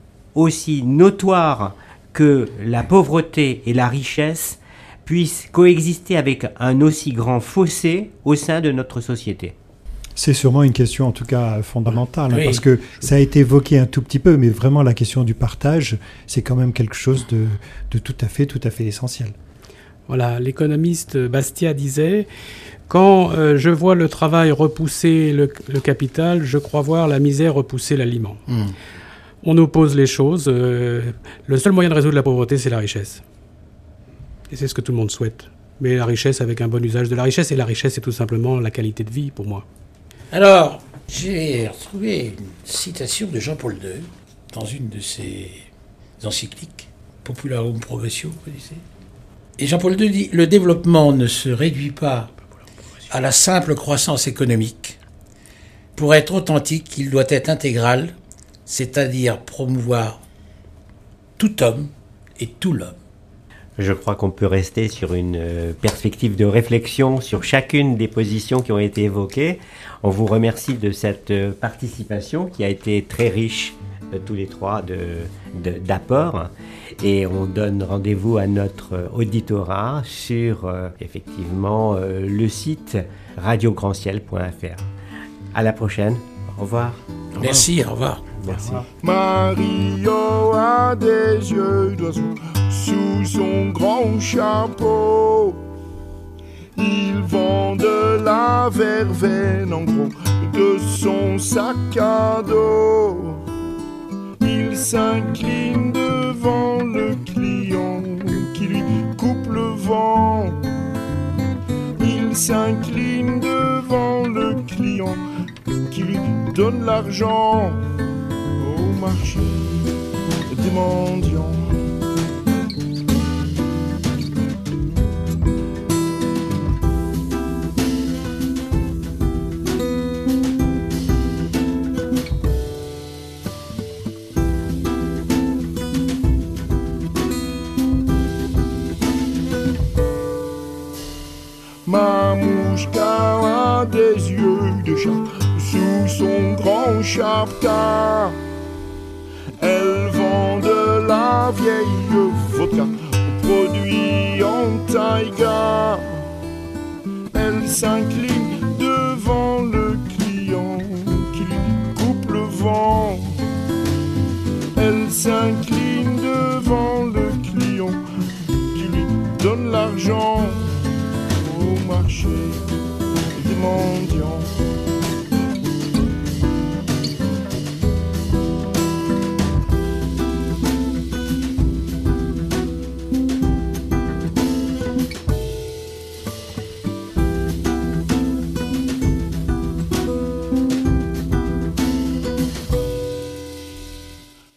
aussi notoires que la pauvreté et la richesse puissent coexister avec un aussi grand fossé au sein de notre société? C'est sûrement une question en tout cas fondamentale, hein, oui. parce que ça a été évoqué un tout petit peu, mais vraiment la question du partage, c'est quand même quelque chose de, de tout à fait, tout à fait essentiel. Voilà, l'économiste Bastiat disait « Quand euh, je vois le travail repousser le, le capital, je crois voir la misère repousser l'aliment. Mmh. » On oppose les choses. Euh, le seul moyen de résoudre la pauvreté, c'est la richesse. Et c'est ce que tout le monde souhaite. Mais la richesse avec un bon usage de la richesse. Et la richesse, c'est tout simplement la qualité de vie, pour moi. Alors, j'ai retrouvé une citation de Jean-Paul deux dans une de ses encycliques, Popularum Progressio, vous connaissez. Et Jean-Paul deux dit « Le développement ne se réduit pas à la simple croissance économique. Pour être authentique, il doit être intégral, c'est-à-dire promouvoir tout homme et tout l'homme. » Je crois qu'on peut rester sur une perspective de réflexion sur chacune des positions qui ont été évoquées. On vous remercie de cette participation qui a été très riche, tous les trois, de, de, d'apports. Et on donne rendez-vous à notre auditorat sur, euh, effectivement, euh, le site radio grand ciel point f r. À la prochaine. Au revoir. Merci, au revoir. Merci. Mario a des yeux d'oiseau sous son grand chapeau. Il vend de la verveine en gros de son sac à dos. Il s'incline devant le client qui lui coupe le vent. Il s'incline devant le client qui lui donne l'argent au marché des mendiants. Mamouchka a des yeux de chat sous son grand chapka. Elle vend de la vieille vodka, produit en taïga. Elle s'incline devant le client qui lui coupe le vent. Elle s'incline l'argent au marché des mendiants.